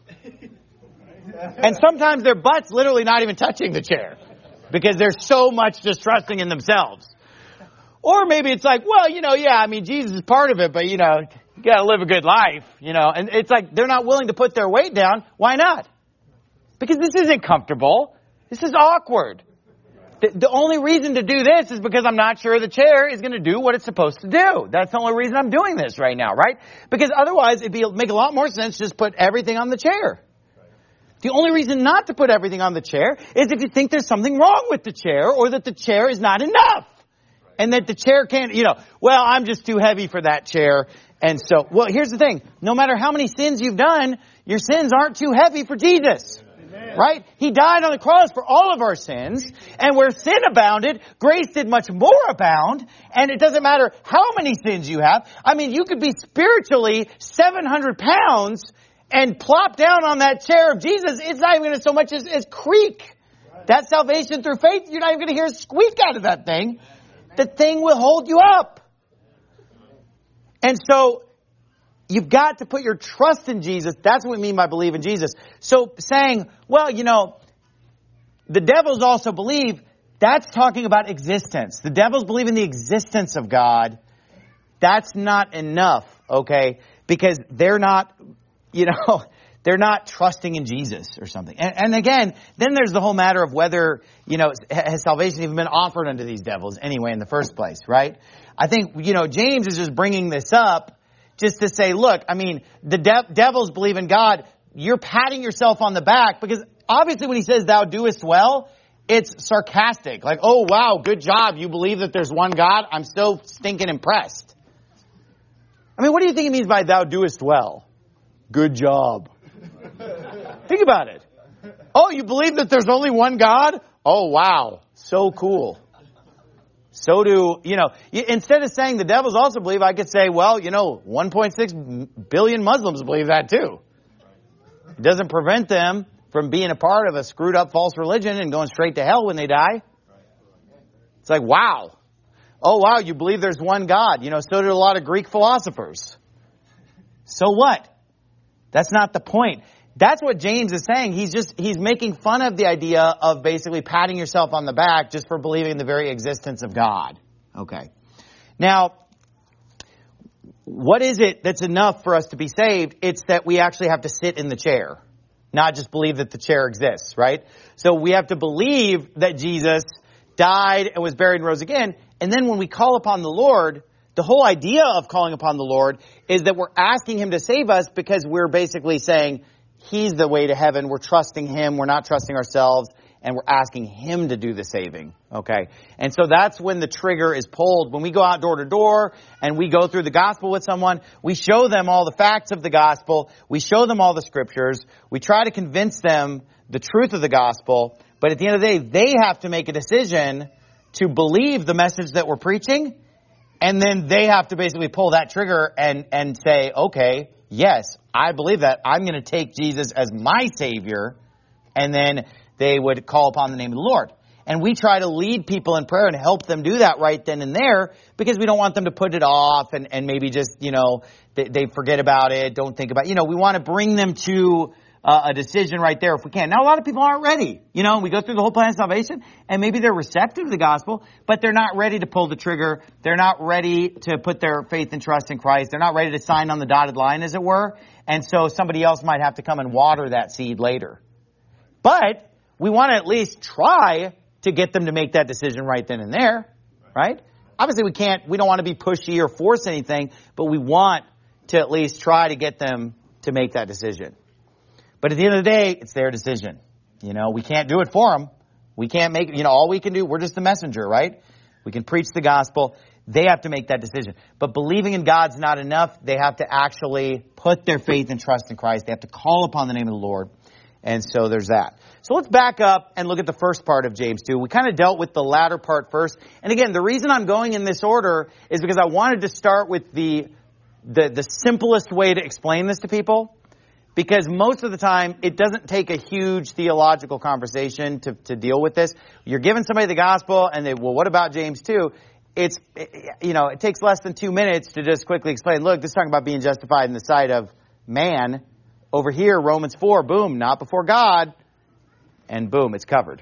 And sometimes their butt's literally not even touching the chair because they're so much just trusting in themselves. Or maybe it's like, well, Jesus is part of it, but you got to live a good life, and it's like they're not willing to put their weight down. Why not? Because this isn't comfortable. This is awkward. The only reason to do this is because I'm not sure the chair is going to do what it's supposed to do. That's the only reason I'm doing this right now, right? Because otherwise it'd make a lot more sense to just put everything on the chair. The only reason not to put everything on the chair is if you think there's something wrong with the chair or that the chair is not enough. And that the chair can't, well, I'm just too heavy for that chair. And so, well, here's the thing. No matter how many sins you've done, your sins aren't too heavy for Jesus. Amen. Right? He died on the cross for all of our sins. And where sin abounded, grace did much more abound. And it doesn't matter how many sins you have. I mean, you could be spiritually 700 pounds and plop down on that chair of Jesus. It's not even going to so much as creak. That salvation through faith, you're not even going to hear a squeak out of that thing. The thing will hold you up. And so you've got to put your trust in Jesus. That's what we mean by believe in Jesus. So saying, well, the devils also believe, that's talking about existence. The devils believe in the existence of God. That's not enough, okay? Because they're not, they're not trusting in Jesus or something. And again, then there's the whole matter of whether, has salvation even been offered unto these devils anyway in the first place, right? I think, James is just bringing this up just to say, look, I mean, the devils believe in God. You're patting yourself on the back because obviously when he says thou doest well, it's sarcastic. Like, oh, wow, good job. You believe that there's one God. I'm so stinking impressed. I mean, what do you think he means by thou doest well? Good job. Think about it. Oh, you believe that there's only one God? Oh, wow. So cool. So do, instead of saying the devils also believe, I could say, well, 1.6 billion Muslims believe that too. It doesn't prevent them from being a part of a screwed up false religion and going straight to hell when they die. It's like, wow. Oh, wow, you believe there's one God. So did a lot of Greek philosophers. So what? That's not the point. That's what James is saying. He's making fun of the idea of basically patting yourself on the back just for believing in the very existence of God. Okay. Now, what is it that's enough for us to be saved? It's that we actually have to sit in the chair, not just believe that the chair exists, right? So we have to believe that Jesus died and was buried and rose again. And then when we call upon the Lord, the whole idea of calling upon the Lord is that we're asking Him to save us because we're basically saying He's the way to heaven. We're trusting Him. We're not trusting ourselves. And we're asking Him to do the saving. Okay. And so that's when the trigger is pulled. When we go out door to door and we go through the gospel with someone, we show them all the facts of the gospel. We show them all the scriptures. We try to convince them the truth of the gospel. But at the end of the day, they have to make a decision to believe the message that we're preaching. And then they have to basically pull that trigger and say, okay, yes, I believe that. I'm going to take Jesus as my Savior. And then they would call upon the name of the Lord. And we try to lead people in prayer and help them do that right then and there because we don't want them to put it off and maybe just, they forget about it, don't think about it. We want to bring them to a decision right there if we can. Now, a lot of people aren't ready. We go through the whole plan of salvation and maybe they're receptive to the gospel, but they're not ready to pull the trigger. They're not ready to put their faith and trust in Christ. They're not ready to sign on the dotted line, as it were. And so somebody else might have to come and water that seed later. But we want to at least try to get them to make that decision right then and there. right? Obviously we don't want to be pushy or force anything, but we want to at least try to get them to make that decision. But at the end of the day, it's their decision. We can't do it for them. We can't make it, all we can do, we're just the messenger, right? We can preach the gospel. They have to make that decision. But believing in God's not enough. They have to actually put their faith and trust in Christ. They have to call upon the name of the Lord. And so there's that. So let's back up and look at the first part of James 2. We kind of dealt with the latter part first. And again, the reason I'm going in this order is because I wanted to start with the simplest way to explain this to people. Because most of the time, it doesn't take a huge theological conversation to deal with this. You're giving somebody the gospel and what about James 2? It takes less than 2 minutes to just quickly explain, look, this is talking about being justified in the sight of man. Over here, Romans 4, boom, not before God. And boom, it's covered.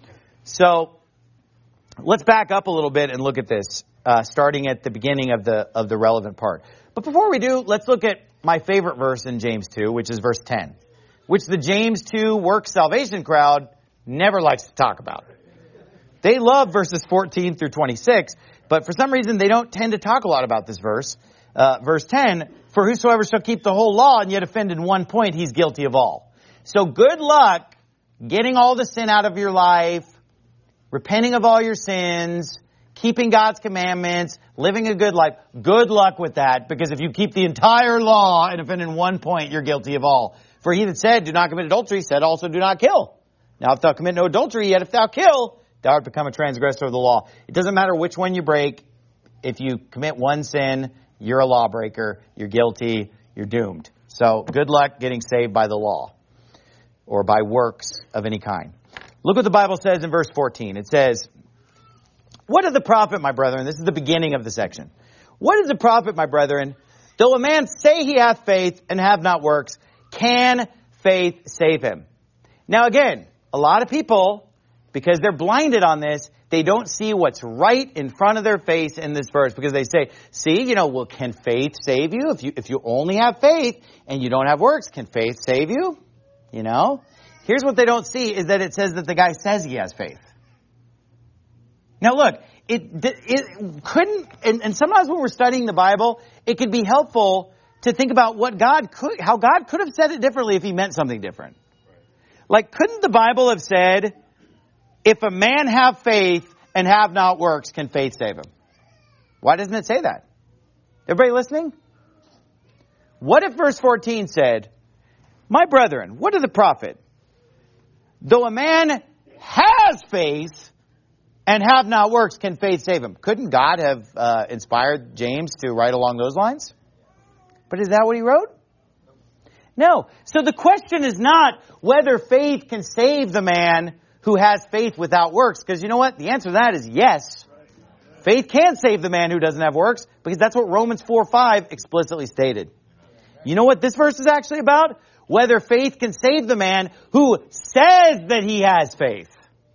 So let's back up a little bit and look at this, starting at the beginning of the relevant part. But before we do, let's look at my favorite verse in James 2, which is verse 10, which the James 2 work salvation crowd never likes to talk about. They love verses 14 through 26, but for some reason they don't tend to talk a lot about this verse. Verse 10, for whosoever shall keep the whole law and yet offend in one point, he's guilty of all. So good luck getting all the sin out of your life, repenting of all your sins, keeping God's commandments, living a good life. Good luck with that, because if you keep the entire law and offend in one point, you're guilty of all. For he that said, do not commit adultery, said also, do not kill. Now if thou commit no adultery, yet if thou kill, thou art become a transgressor of the law. It doesn't matter which one you break. If you commit one sin, you're a lawbreaker, you're guilty, you're doomed. So good luck getting saved by the law or by works of any kind. Look what the Bible says in verse 14. It says, what is the profit, my brethren? This is the beginning of the section. What is the profit, my brethren? Though a man say he hath faith and have not works, can faith save him? Now again, a lot of people, because they're blinded on this, they don't see what's right in front of their face in this verse, because they say, see, well, can faith save you? If you only have faith and you don't have works, can faith save you? Here's what they don't see is that it says that the guy says he has faith. Now look, it couldn't, and sometimes when we're studying the Bible, it could be helpful to think about how God could have said it differently if he meant something different. Like, couldn't the Bible have said, if a man have faith and have not works, can faith save him? Why doesn't it say that? Everybody listening? What if verse 14 said, my brethren, what is the profit? Though a man has faith and have not works, can faith save him? Couldn't God have inspired James to write along those lines? But is that what he wrote? No. So the question is not whether faith can save the man who has faith without works. Because you know what? The answer to that is yes. Faith can save the man who doesn't have works, because that's what Romans 4:5 explicitly stated. You know what this verse is actually about? Whether faith can save the man who says that he has faith,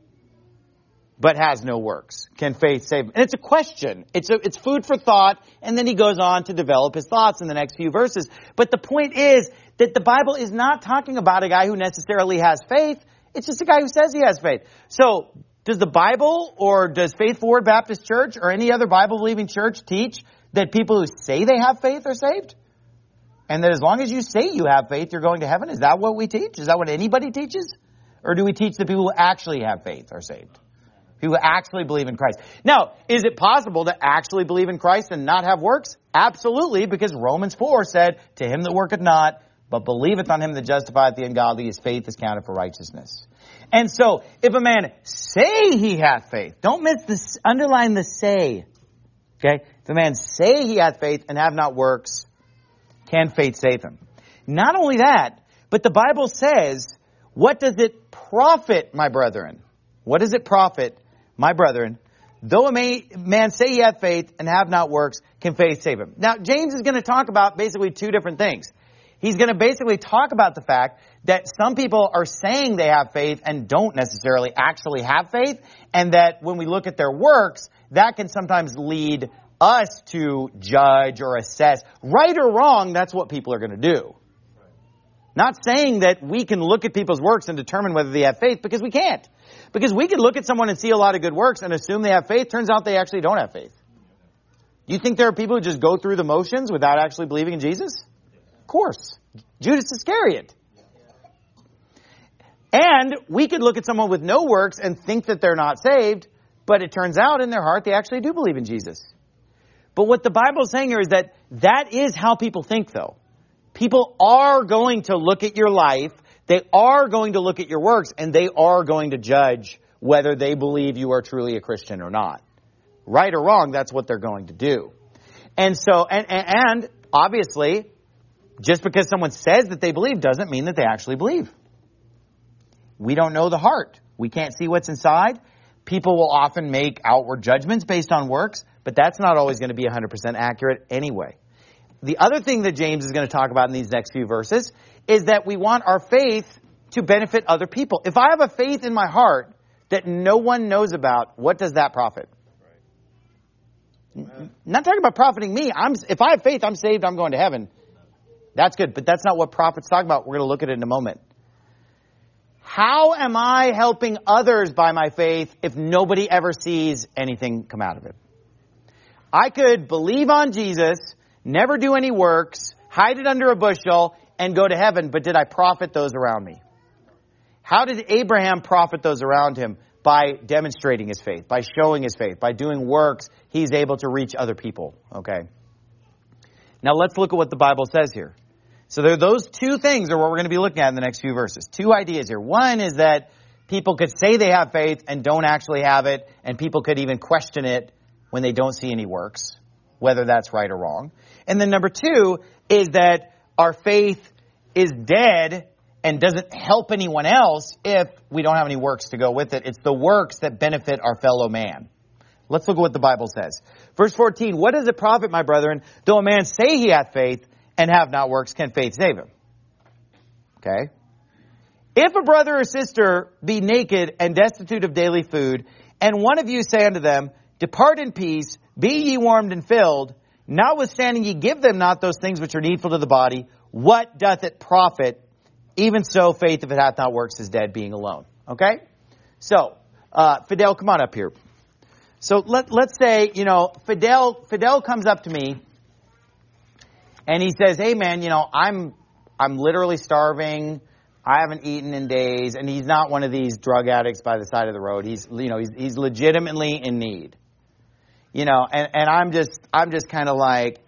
but has no works. Can faith save him? And it's a question. It's food for thought. And then he goes on to develop his thoughts in the next few verses. But the point is that the Bible is not talking about a guy who necessarily has faith. It's just a guy who says he has faith. So does the Bible, or does Faith Forward Baptist Church or any other Bible-believing church teach that people who say they have faith are saved? And that as long as you say you have faith, you're going to heaven? Is that what we teach? Is that what anybody teaches? Or do we teach that people who actually have faith are saved? Who actually believe in Christ? Now, is it possible to actually believe in Christ and not have works? Absolutely, because Romans 4 said, to him that worketh not, but believeth on him that justifieth the ungodly, his faith is counted for righteousness. And so, if a man say he hath faith, don't miss this, underline the say. Okay? If a man say he hath faith and have not works, can faith save him? Not only that, but the Bible says, what does it profit, my brethren? What does it profit, my brethren? Though a man say he hath faith and have not works, can faith save him? Now, James is going to talk about basically two different things. He's going to basically talk about the fact that some people are saying they have faith and don't necessarily actually have faith, and that when we look at their works, that can sometimes lead us to judge or assess. Right or wrong, that's what people are going to do. Not saying that we can look at people's works and determine whether they have faith, because we can't. Because we could look at someone and see a lot of good works and assume they have faith. Turns out they actually don't have faith. Do you think there are people who just go through the motions without actually believing in Jesus? Of course. Judas Iscariot. And we could look at someone with no works and think that they're not saved, but it turns out in their heart they actually do believe in Jesus. But what the Bible is saying here is that is how people think, though. People are going to look at your life, they are going to look at your works, and they are going to judge whether they believe you are truly a Christian or not. Right or wrong, that's what they're going to do. And so, and obviously, just because someone says that they believe doesn't mean that they actually believe. We don't know the heart. We can't see what's inside. People will often make outward judgments based on works, but that's not always going to be 100% accurate anyway. The other thing that James is going to talk about in these next few verses is that we want our faith to benefit other people. If I have a faith in my heart that no one knows about, what does that profit? Not talking about profiting me. If I have faith, I'm saved, I'm going to heaven. That's good, but that's not what prophet's talking about. We're going to look at it in a moment. How am I helping others by my faith if nobody ever sees anything come out of it? I could believe on Jesus, never do any works, hide it under a bushel, and go to heaven, but did I profit those around me? How did Abraham profit those around him? By demonstrating his faith, by showing his faith, by doing works, he's able to reach other people. Okay. Now let's look at what the Bible says here. So there are those two things are what we're going to be looking at in the next few verses. Two ideas here. One is that people could say they have faith and don't actually have it, and people could even question it when they don't see any works, whether that's right or wrong. And then number two is that our faith is dead and doesn't help anyone else if we don't have any works to go with it. It's the works that benefit our fellow man. Let's look at what the Bible says. Verse 14, what does it profit, my brethren, though a man say he hath faith and have not works, can faith save him? Okay. If a brother or sister be naked and destitute of daily food, and one of you say unto them, depart in peace, be ye warmed and filled, notwithstanding ye give them not those things which are needful to the body, what doth it profit? Even so, faith, if it hath not works, is dead, being alone. Okay? So, Fidel, come on up here. So let's say, Fidel comes up to me and he says, hey man, I'm literally starving. I haven't eaten in days, and he's not one of these drug addicts by the side of the road. He's legitimately in need. And I'm just kind of like,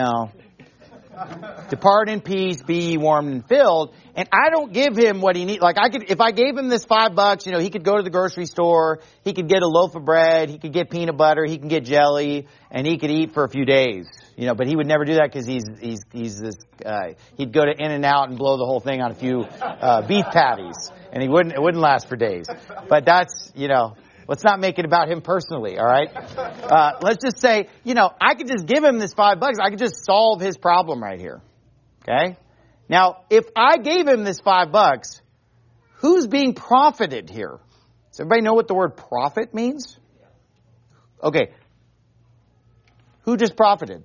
depart in peace, be ye warmed and filled. And I don't give him what he needs. Like if I gave him this $5, he could go to the grocery store, he could get a loaf of bread, he could get peanut butter, he can get jelly, and he could eat for a few days. But he would never do that because he's this guy. He'd go to In-N-Out and blow the whole thing on a few beef patties, and it wouldn't last for days. But that's, let's not make it about him personally, all right? Let's just say, I could just give him this $5. I could just solve his problem right here. Okay? Now, if I gave him this $5, who's being profited here? Does everybody know what the word profit means? Okay. Who just profited?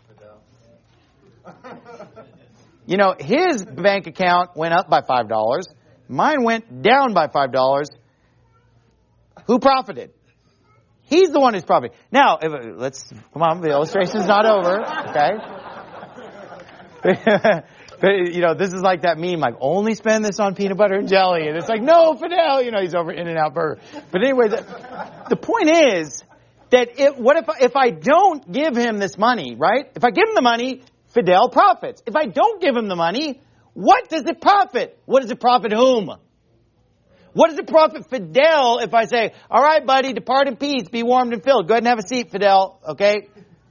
His bank account went up by $5. Mine went down by $5. Who profited? He's the one who's profiting. Now, come on, the illustration's not over, okay? This is like that meme, like, only spend this on peanut butter and jelly. And it's like, no, Fidel, he's over In-N-Out Burger. But anyway, the point is that if I don't give him this money, right? If I give him the money, Fidel profits. If I don't give him the money, what does it profit? What does it profit whom? What does it profit Fidel if I say, all right, buddy, depart in peace, be warmed and filled. Go ahead and have a seat, Fidel, okay?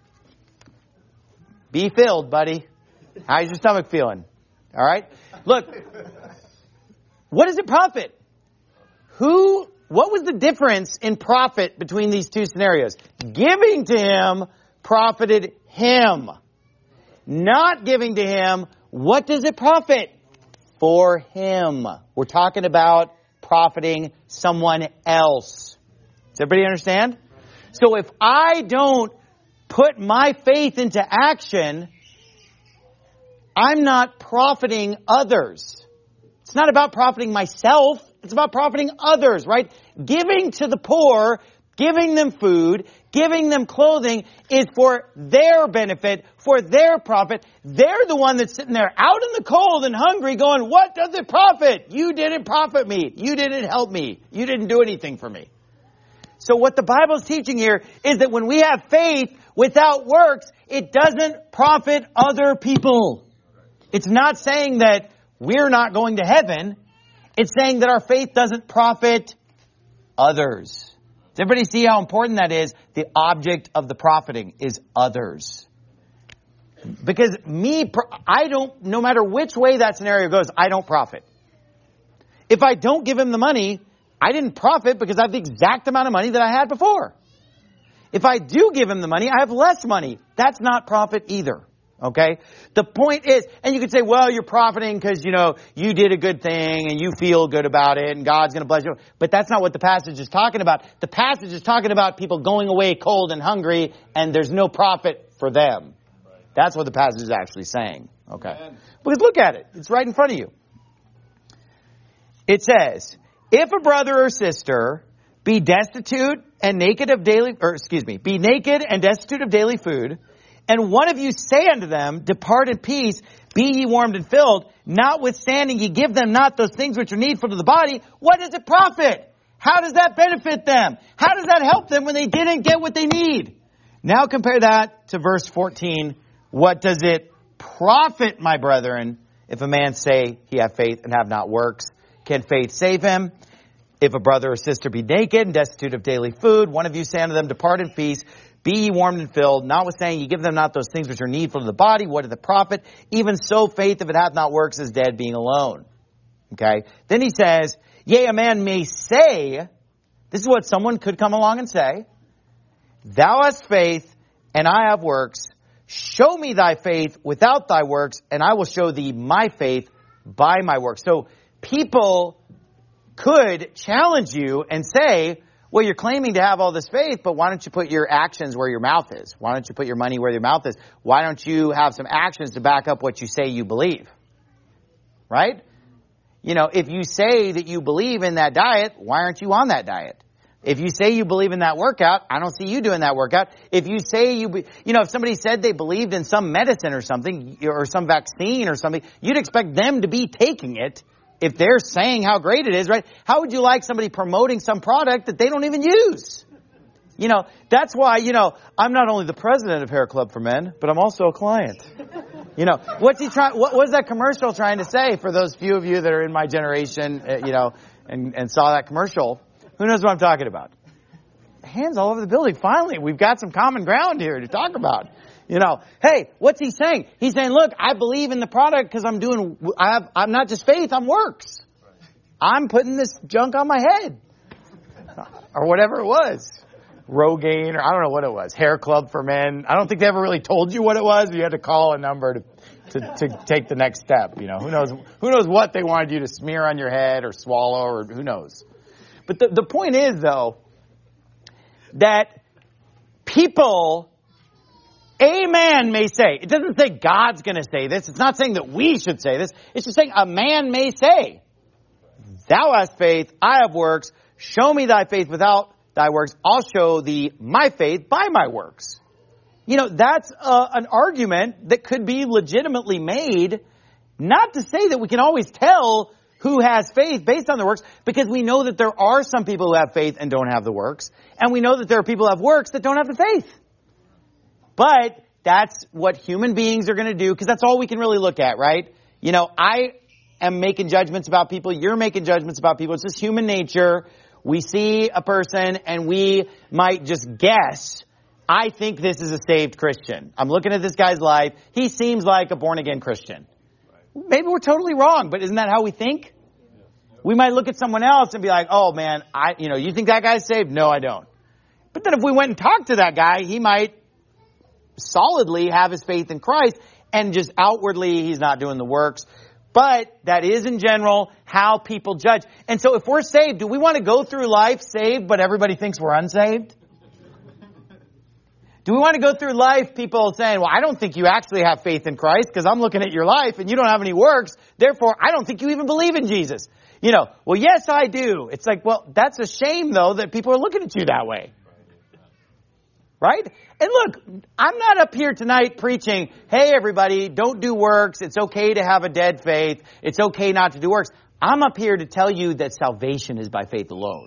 Be filled, buddy. How's your stomach feeling? All right? Look, what does it profit? What was the difference in profit between these two scenarios? Giving to him profited him. Not giving to him, what does it profit? For him. We're talking about profiting someone else. Does everybody understand? So if I don't put my faith into action, I'm not profiting others. It's not about profiting myself. It's about profiting others, right? Giving to the poor, giving them food, giving them clothing is for their benefit, for their profit. They're the one that's sitting there out in the cold and hungry going, what does it profit? You didn't profit me. You didn't help me. You didn't do anything for me. So what the Bible is teaching here is that when we have faith without works, it doesn't profit other people. It's not saying that we're not going to heaven. It's saying that our faith doesn't profit others. Does everybody see how important that is? The object of the profiting is others. Because no matter which way that scenario goes, I don't profit. If I don't give him the money, I didn't profit because I have the exact amount of money that I had before. If I do give him the money, I have less money. That's not profit either. Okay? The point is, and you could say, well, you're profiting because, you did a good thing and you feel good about it and God's going to bless you. But that's not what the passage is talking about. The passage is talking about people going away cold and hungry and there's no profit for them. That's what the passage is actually saying. Okay? Because look at it. It's right in front of you. It says, if a brother or sister be destitute and naked and destitute of daily food, and one of you say unto them, depart in peace, be ye warmed and filled, notwithstanding ye give them not those things which are needful to the body, what does it profit? How does that benefit them? How does that help them when they didn't get what they need? Now compare that to verse 14. What does it profit, my brethren, if a man say he have faith and have not works? Can faith save him? If a brother or sister be naked and destitute of daily food, one of you say unto them, depart in peace, be ye warmed and filled, notwithstanding ye give them not those things which are needful to the body, what is the profit? Even so faith, if it hath not works, is dead, being alone. Okay? Then he says, yea, a man may say, this is what someone could come along and say, thou hast faith, and I have works. Show me thy faith without thy works, and I will show thee my faith by my works. So people could challenge you and say, well, you're claiming to have all this faith, but why don't you put your actions where your mouth is? Why don't you put your money where your mouth is? Why don't you have some actions to back up what you say you believe? Right? If you say that you believe in that diet, why aren't you on that diet? If you say you believe in that workout, I don't see you doing that workout. If you say if somebody said they believed in some medicine or something, or some vaccine or something, you'd expect them to be taking it. If they're saying how great it is, right? How would you like somebody promoting some product that they don't even use? That's why, I'm not only the president of Hair Club for Men, but I'm also a client. What's he trying, what was that commercial trying to say for those few of you that are in my generation, and saw that commercial? Who knows what I'm talking about? Hands all over the building. Finally, we've got some common ground here to talk about. Hey, what's he saying? He's saying, look, I believe in the product because I'm not just faith, I'm works. I'm putting this junk on my head. Or whatever it was. Rogaine, or I don't know what it was. Hair Club for Men. I don't think they ever really told you what it was. You had to call a number to take the next step. Who knows what they wanted you to smear on your head or swallow, or who knows. But the point is, though, that people, a man may say, it doesn't say God's going to say this. It's not saying that we should say this. It's just saying a man may say, thou hast faith, I have works. Show me thy faith without thy works. I'll show thee my faith by my works. That's an argument that could be legitimately made, not to say that we can always tell who has faith based on the works, because we know that there are some people who have faith and don't have the works, and we know that there are people who have works that don't have the faith. But that's what human beings are going to do, because that's all we can really look at, right? I am making judgments about people. You're making judgments about people. It's just human nature. We see a person and we might just guess, I think this is a saved Christian. I'm looking at this guy's life. He seems like a born-again Christian. Maybe we're totally wrong, but isn't that how we think? We might look at someone else and be like, oh man, you think that guy's saved? No, I don't. But then if we went and talked to that guy, he might solidly have his faith in Christ, and just outwardly he's not doing the works. But that is in general how people judge. And so if we're saved, do we want to go through life saved but everybody thinks we're unsaved? Do we want to go through life people saying, well, I don't think you actually have faith in Christ because I'm looking at your life and you don't have any works. Therefore, I don't think you even believe in Jesus. Well, yes, I do. It's like, well, that's a shame, though, that people are looking at you that way. Right? And look, I'm not up here tonight preaching, hey, everybody, don't do works. It's okay to have a dead faith. It's okay not to do works. I'm up here to tell you that salvation is by faith alone.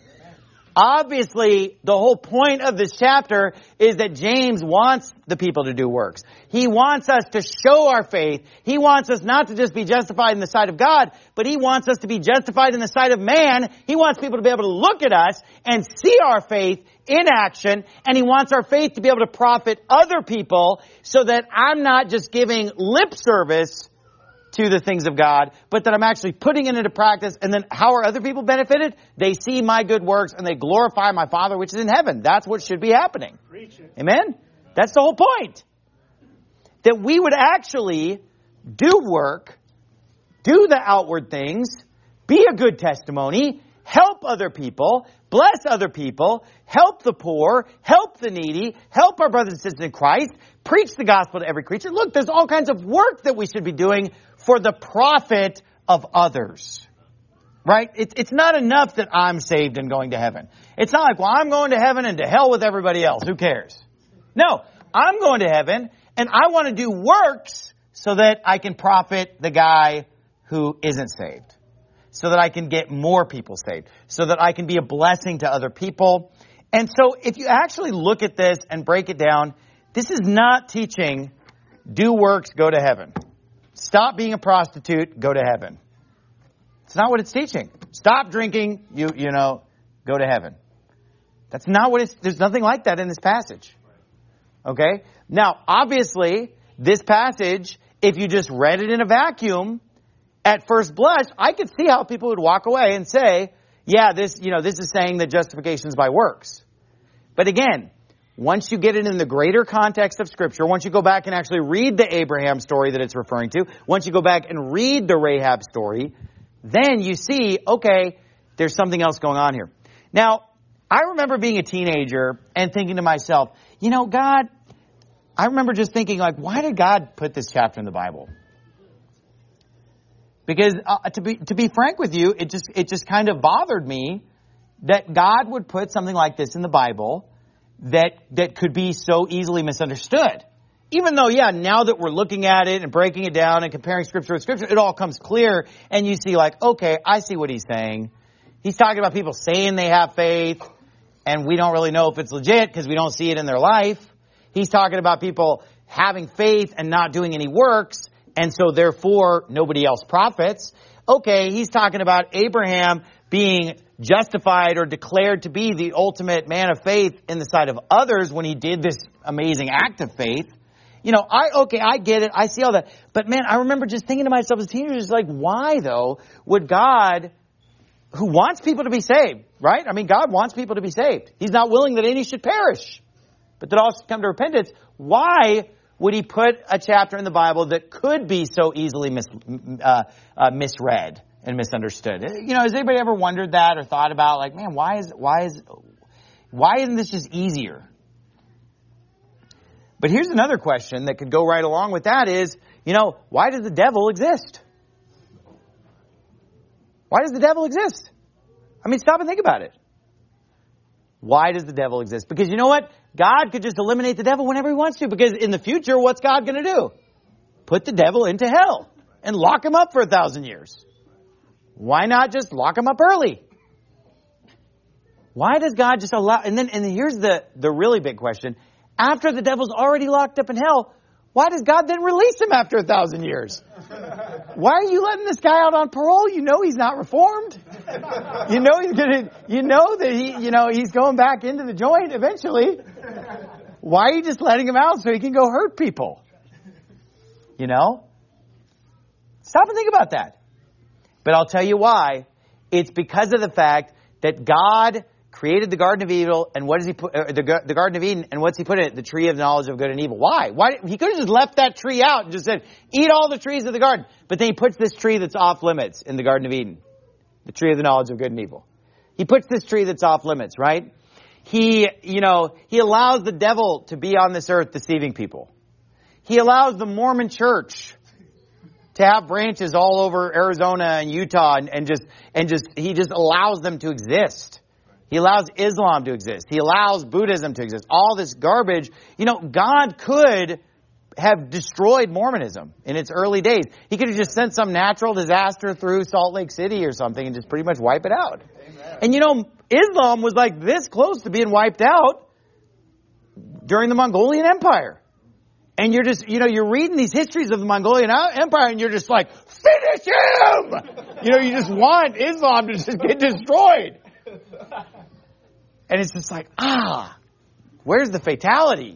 Obviously, the whole point of this chapter is that James wants the people to do works. He wants us to show our faith. He wants us not to just be justified in the sight of God, but he wants us to be justified in the sight of man. He wants people to be able to look at us and see our faith in action, and he wants our faith to be able to profit other people so that I'm not just giving lip service to the things of God, but that I'm actually putting it into practice. And then how are other people benefited? They see my good works and they glorify my Father which is in heaven. That's what should be happening. Amen? That's the whole point. That we would actually do work, do the outward things, be a good testimony, help other people, bless other people, help the poor, help the needy, help our brothers and sisters in Christ, preach the gospel to every creature. Look, there's all kinds of work that we should be doing for the profit of others. Right? It's not enough that I'm saved and going to heaven. It's not like, well, I'm going to heaven and to hell with everybody else. Who cares? No, I'm going to heaven and I want to do works so that I can profit the guy who isn't saved. So that I can get more people saved. So that I can be a blessing to other people. And so if you actually look at this and break it down, this is not teaching, do works, go to heaven. Stop being a prostitute, go to heaven. It's not what it's teaching. Stop drinking, you go to heaven. That's not what there's nothing like that in this passage. Okay? Now, obviously, this passage, if you just read it in a vacuum, at first blush, I could see how people would walk away and say, yeah, this is saying that justification is by works. But again, once you get it in the greater context of Scripture, once you go back and actually read the Abraham story that it's referring to, once you go back and read the Rahab story, then you see, okay, there's something else going on here. Now, I remember being a teenager and thinking to myself, God, I remember just thinking, like, why did God put this chapter in the Bible? Because to be frank with you, it just kind of bothered me that God would put something like this in the Bible that could be so easily misunderstood. Even though, now that we're looking at it and breaking it down and comparing Scripture with Scripture, it all comes clear and you see like, okay, I see what he's saying. He's talking about people saying they have faith and we don't really know if it's legit because we don't see it in their life. He's talking about people having faith and not doing any works and so therefore nobody else profits. Okay, he's talking about Abraham being justified or declared to be the ultimate man of faith in the sight of others when he did this amazing act of faith. I get it. I see all that. But man, I remember just thinking to myself as a teenager, just like, why though would God, who wants people to be saved, right? I mean, God wants people to be saved. He's not willing that any should perish, but that all should come to repentance. Why would he put a chapter in the Bible that could be so easily misread and misunderstood? Has anybody ever wondered that or thought about like, man, why isn't this just easier? But here's another question that could go right along with that is, why does the devil exist? Why does the devil exist? I mean, stop and think about it. Why does the devil exist? Because you know what? God could just eliminate the devil whenever he wants to. Because in the future, what's God going to do? Put the devil into hell and lock him up for 1,000 years. Why not just lock him up early? Why does God just allow? And here's the really big question. After the devil's already locked up in hell, why does God then release him after 1,000 years? Why are you letting this guy out on parole? You know he's not reformed. You know he's going back into the joint eventually. Why are you just letting him out so he can go hurt people? Stop and think about that. But I'll tell you why. It's because of the fact that God created the Garden of Eden, and what does he put? The Garden of Eden, and what's he put in it? The tree of the knowledge of good and evil. Why? He could have just left that tree out and just said, "Eat all the trees of the garden." But then he puts this tree that's off limits in the Garden of Eden, the tree of the knowledge of good and evil. He puts this tree that's off limits, right? He allows the devil to be on this earth deceiving people. He allows the Mormon church to have branches all over Arizona and Utah and he just allows them to exist. He allows Islam to exist. He allows Buddhism to exist. All this garbage. God could have destroyed Mormonism in its early days. He could have just sent some natural disaster through Salt Lake City or something and just pretty much wipe it out. Amen. And Islam was like this close to being wiped out during the Mongolian Empire. And you're just, you're reading these histories of the Mongolian Empire and you're just like, finish him! You just want Islam to just get destroyed. And it's just like, where's the fatality,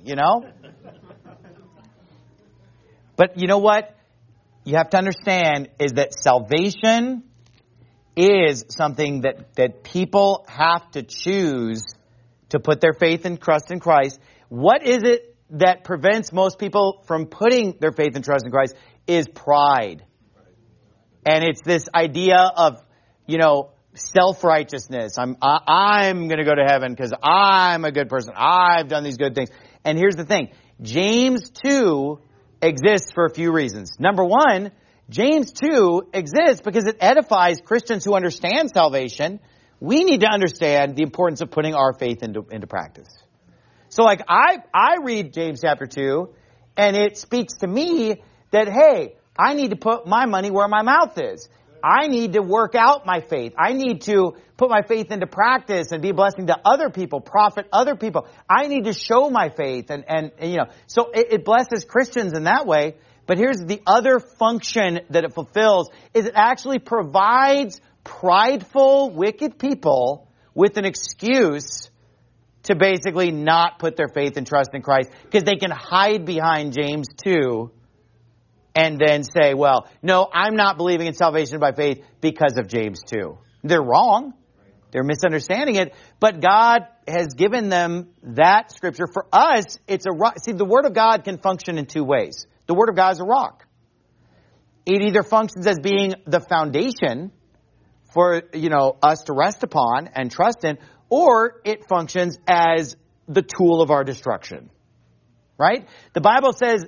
But you know what you have to understand is that salvation is something that people have to choose to put their faith and trust in Christ. What is it that prevents most people from putting their faith and trust in Christ is pride. And it's this idea of, self-righteousness. I'm going to go to heaven because I'm a good person. I've done these good things. And here's the thing. James 2 exists for a few reasons. Number one, James 2 exists because it edifies Christians who understand salvation. We need to understand the importance of putting our faith into practice. So I read James chapter 2 and it speaks to me that, hey, I need to put my money where my mouth is. I need to work out my faith. I need to put my faith into practice and be a blessing to other people, profit other people. I need to show my faith and so it blesses Christians in that way. But here's the other function that it fulfills is it actually provides prideful, wicked people with an excuse to basically not put their faith and trust in Christ because they can hide behind James 2 and then say, well, no, I'm not believing in salvation by faith because of James 2. They're wrong. They're misunderstanding it. But God has given them that scripture. For us, it's a rock. See, the Word of God can function in two ways. The Word of God is a rock. It either functions as being the foundation for, us to rest upon and trust in, or it functions as the tool of our destruction. Right? The Bible says,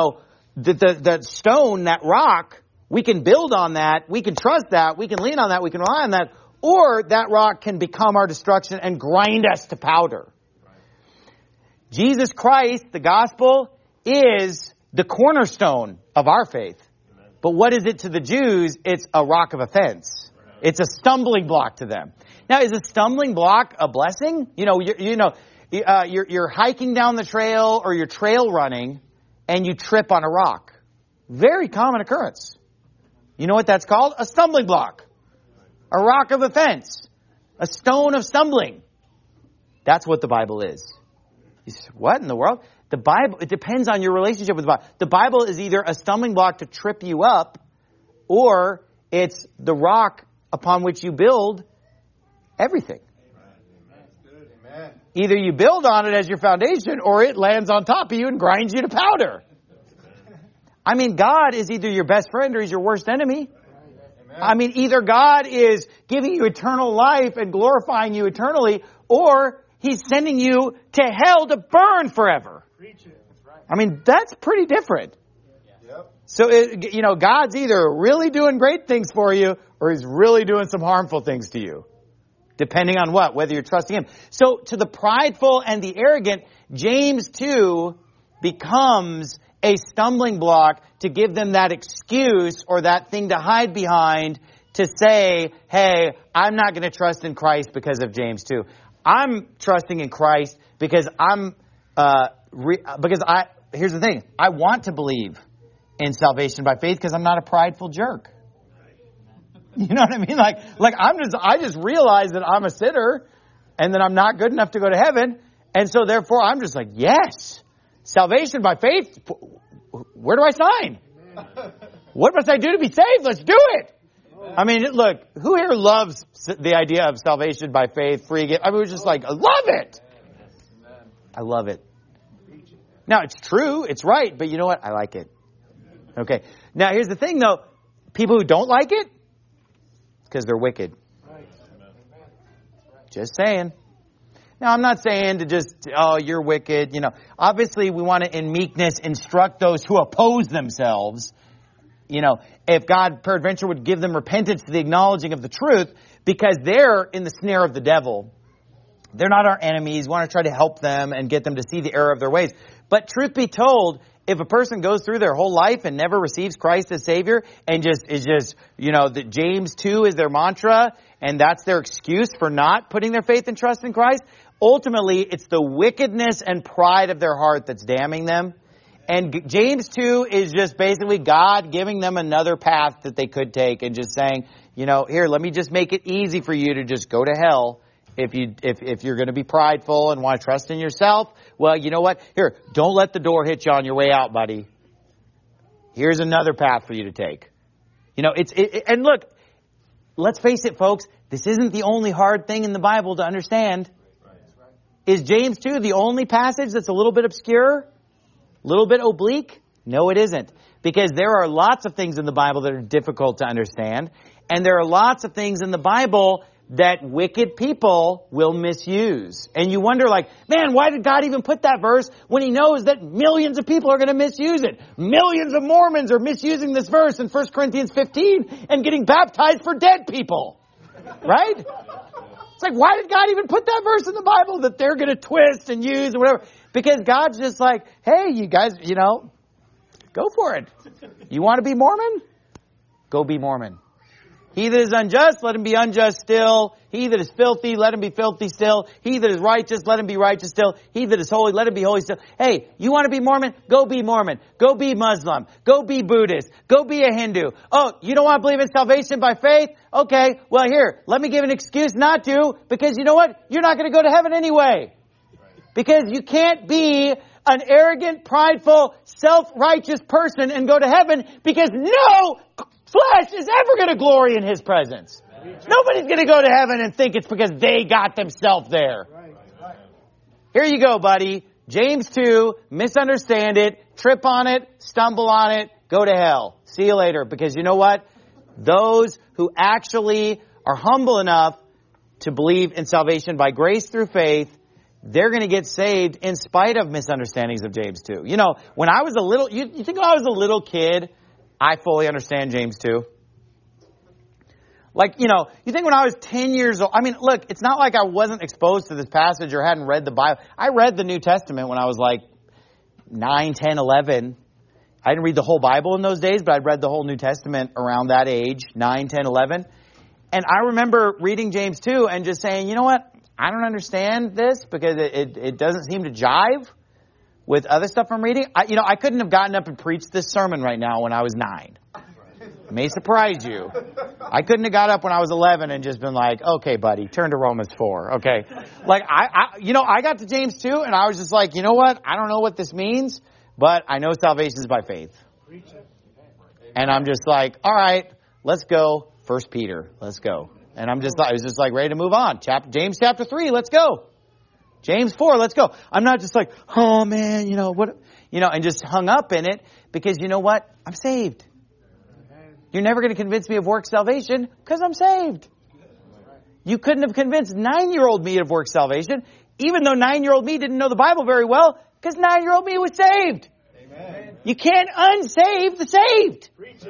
the stone, that rock, we can build on that, we can trust that, we can lean on that, we can rely on that, or that rock can become our destruction and grind us to powder. Jesus Christ, the gospel, is the cornerstone of our faith. But what is it to the Jews? It's a rock of offense. It's a stumbling block to them. Now, is a stumbling block a blessing? You're hiking down the trail or you're trail running and you trip on a rock. Very common occurrence. You know what that's called? A stumbling block. A rock of offense. A stone of stumbling. That's what the Bible is. You say, what in the world? The Bible, it depends on your relationship with the Bible. The Bible is either a stumbling block to trip you up, or it's the rock upon which you build everything. Amen. Either you build on it as your foundation, or it lands on top of you and grinds you to powder. I mean, God is either your best friend or He's your worst enemy. I mean, either God is giving you eternal life and glorifying you eternally, or He's sending you to hell to burn forever. I mean, that's pretty different. So, God's either really doing great things for you or He's really doing some harmful things to you. Depending on what? Whether you're trusting Him. So, to the prideful and the arrogant, James 2 becomes a stumbling block to give them that excuse or that thing to hide behind to say, hey, I'm not going to trust in Christ because of James 2. I'm trusting in Christ because here's the thing. I want to believe in salvation by faith because I'm not a prideful jerk. You know what I mean? I just realize that I'm a sinner and that I'm not good enough to go to heaven. And so therefore I'm just like, yes, salvation by faith. Where do I sign? What must I do to be saved? Let's do it. I mean, look, who here loves the idea of salvation by faith, free gift? I mean, we're just like, I love it. I love it. Now, it's true. It's right. But you know what? I like it. Okay. Now, here's the thing, though. People who don't like it, because they're wicked. Just saying. Now, I'm not saying to just, oh, you're wicked. Obviously we want to, in meekness, instruct those who oppose themselves. If God peradventure would give them repentance to the acknowledging of the truth, because they're in the snare of the devil. They're not our enemies. We want to try to help them and get them to see the error of their ways. But truth be told, if a person goes through their whole life and never receives Christ as Savior and that James 2 is their mantra and that's their excuse for not putting their faith and trust in Christ, ultimately it's the wickedness and pride of their heart that's damning them. And James 2 is just basically God giving them another path that they could take and just saying, here, let me just make it easy for you to just go to hell. If you're going to be prideful and want to trust in yourself, well, you know what? Here, don't let the door hit you on your way out, buddy. Here's another path for you to take. And look, let's face it, folks, this isn't the only hard thing in the Bible to understand. Is James 2 the only passage that's a little bit obscure? A little bit oblique? No, it isn't. Because there are lots of things in the Bible that are difficult to understand. And there are lots of things in the Bible that wicked people will misuse. And you wonder man, why did God even put that verse when he knows that millions of people are going to misuse it? Millions of Mormons are misusing this verse in 1 Corinthians 15 and getting baptized for dead people. Right? It's why did God even put that verse in the Bible that they're going to twist and use or whatever? Because God's just hey, you guys, go for it. You want to be Mormon? Go be Mormon. He that is unjust, let him be unjust still. He that is filthy, let him be filthy still. He that is righteous, let him be righteous still. He that is holy, let him be holy still. Hey, you want to be Mormon? Go be Mormon. Go be Muslim. Go be Buddhist. Go be a Hindu. Oh, you don't want to believe in salvation by faith? Okay, well here, let me give an excuse not to, because you know what? You're not going to go to heaven anyway. Because you can't be an arrogant, prideful, self-righteous person and go to heaven, because no flesh is ever going to glory in his presence. Nobody's going to go to heaven and think it's because they got themselves there. Here you go, buddy. James 2, misunderstand it, trip on it, stumble on it, go to hell. See you later. Because you know what? Those who actually are humble enough to believe in salvation by grace through faith, they're going to get saved in spite of misunderstandings of James 2. When I was a little, you think when I was a little kid, I fully understand James 2. You think when I was 10 years old, look, it's not like I wasn't exposed to this passage or hadn't read the Bible. I read the New Testament when I was 9, 10, 11. I didn't read the whole Bible in those days, but I'd read the whole New Testament around that age, 9, 10, 11. And I remember reading James 2 and just saying, you know what? I don't understand this because it doesn't seem to jive with other stuff I'm reading. I couldn't have gotten up and preached this sermon right now when I was 9. It may surprise you. I couldn't have got up when I was 11 and just been okay, buddy, turn to Romans 4. Okay. I got to James 2 and I was just you know what? I don't know what this means, but I know salvation is by faith. And I'm just all right, let's go. 1 Peter, let's go. And I was just ready to move on. James chapter 3, let's go. James 4, let's go. I'm not just oh man, what, and just hung up in it because you know what? I'm saved. You're never going to convince me of works salvation because I'm saved. You couldn't have convinced 9-year-old me of works salvation, even though 9-year-old me didn't know the Bible very well, because 9-year-old me was saved. Amen. You can't unsave the saved.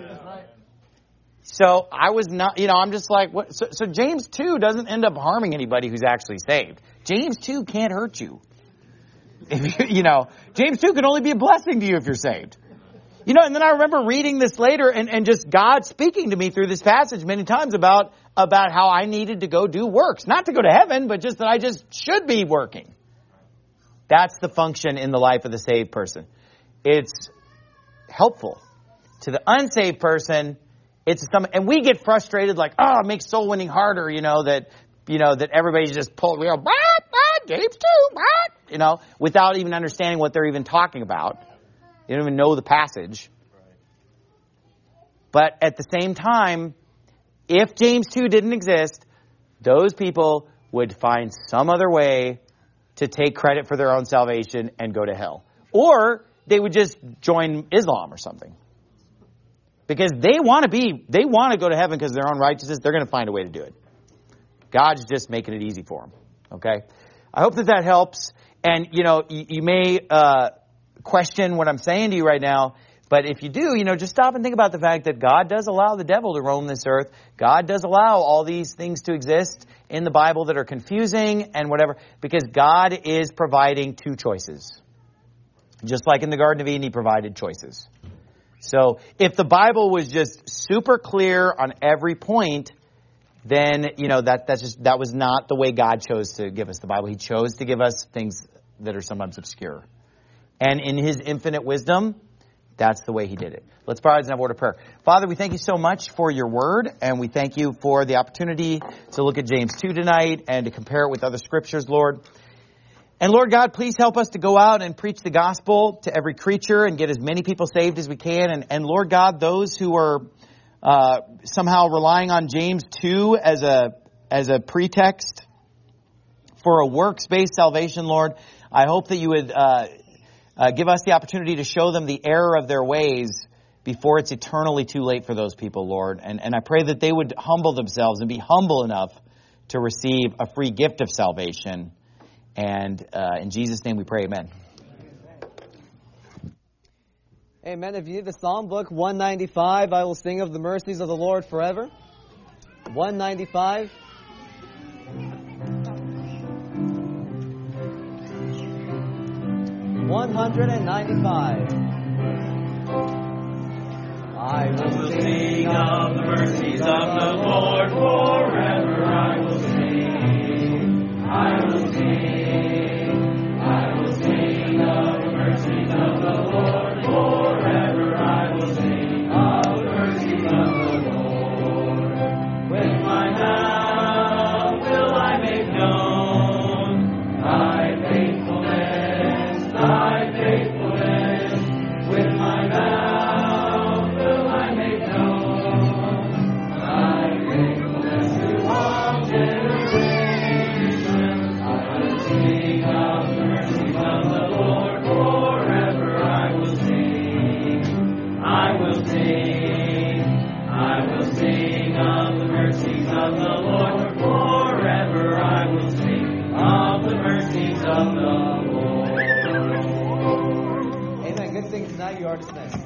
So I was not, I'm just what? So James 2 doesn't end up harming anybody who's actually saved. James 2 can't hurt you. James 2 can only be a blessing to you if you're saved. And then I remember reading this later and just God speaking to me through this passage many times about how I needed to go do works. Not to go to heaven, but just that I just should be working. That's the function in the life of the saved person. It's helpful. To the unsaved person, and we get frustrated it makes soul winning harder, that everybody's just pulled, James 2, without even understanding what they're even talking about. They don't even know the passage. But at the same time, if James 2 didn't exist, those people would find some other way to take credit for their own salvation and go to hell. Or they would just join Islam or something. Because they want to go to heaven because of their own righteousness. They're going to find a way to do it. God's just making it easy for them. Okay? I hope that helps. And, you may question what I'm saying to you right now. But if you do, just stop and think about the fact that God does allow the devil to roam this earth. God does allow all these things to exist in the Bible that are confusing and whatever, because God is providing two choices. Just like in the Garden of Eden, He provided choices. So if the Bible was just super clear on every point, then, that was not the way God chose to give us the Bible. He chose to give us things that are sometimes obscure. And in His infinite wisdom, that's the way He did it. Let's bow our heads and have a word of prayer. Father, we thank You so much for Your word, and we thank You for the opportunity to look at James 2 tonight and to compare it with other scriptures, Lord. And Lord God, please help us to go out and preach the gospel to every creature and get as many people saved as we can. And Lord God, those who are somehow relying on James 2 as a pretext for a works-based salvation, Lord, I hope that You would give us the opportunity to show them the error of their ways before it's eternally too late for those people, Lord. And I pray that they would humble themselves and be humble enough to receive a free gift of salvation. And in Jesus' name we pray, amen. Amen. If you need the Psalm book, 195, I will sing of the mercies of the Lord forever. 195. I will sing of the mercies of the Lord forever. I will sing. I will sing. I will sing of the mercies of the Lord forever. I will sing of the mercies of the Lord. With my mouth will I make known Thy faithfulness, Thy faithfulness. With my mouth will I make known Thy faithfulness to all generations. I will sing of the mercies of the Lord forever. I will sing. I will sing. I will sing of the mercies of the Lord forever. I will sing of the mercies of the Lord. Amen. Good thing tonight. You are dismissed.